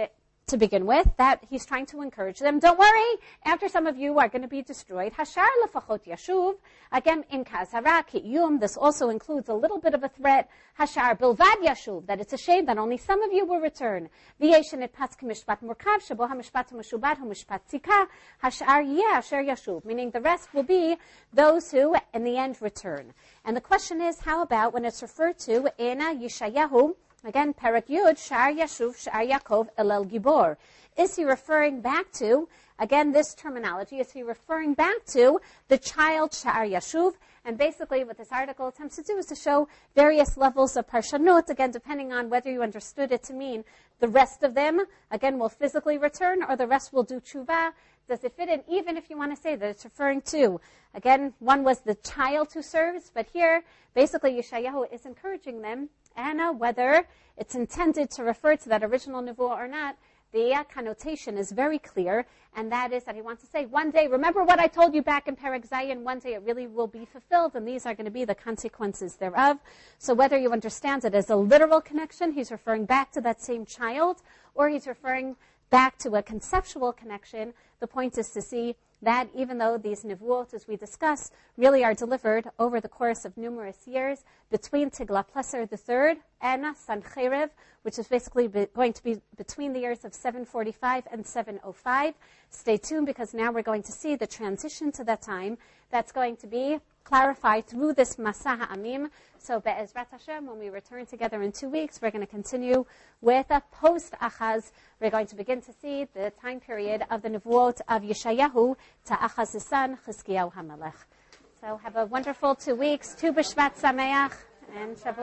to begin with, that he's trying to encourage them. Don't worry, after some of you are going to be destroyed, Hashar lefachot yashuv, again, in kazara, ki'yum, this also includes a little bit of a threat, Hashar bilvad yashuv, that it's a shame that only some of you will return. V'yeshen et patz k'mishpat murkav, shebo ha'mishpat ha'meshubat ha'mishpat tzika, Hashar yeh asher yashuv, meaning the rest will be those who, in the end, return. And the question is, how about when it's referred to in Yeshayahu, again, Perek Yud, Shar Yashuv, Shar Yaakov, Elel Gibor. Is he referring back to, again, this terminology, is he referring back to the child Shar Yashuv? And basically what this article attempts to do is to show various levels of parshanut, again, depending on whether you understood it to mean the rest of them, again, will physically return, or the rest will do tshuva. Does it fit in, even if you want to say that it's referring to, again, one was the child who serves, but here, basically, Yeshayahu is encouraging them, and whether it's intended to refer to that original nevuah or not, the connotation is very clear, and that is that he wants to say, one day, remember what I told you back in Perek Zayin, one day it really will be fulfilled, and these are going to be the consequences thereof. So whether you understand it as a literal connection, he's referring back to that same child, or he's referring back to a conceptual connection, the point is to see that even though these nevuot, as we discussed, really are delivered over the course of numerous years between Tiglath-Pileser III and Sancheiriv, which is basically going to be between the years of 745 and 705. Stay tuned, because now we're going to see the transition to that time that's going to be clarified through this Masah Ha'amim. So Be'ezrat Hashem, when we return together in 2 weeks, we're going to continue with a post-Achaz. We're going to begin to see the time period of the Nevuot of Yeshayahu to Achaz's son, Chizkiyahu HaMelech. So have a wonderful 2 weeks. Tu B'Shvat Sameach, and Shavuot.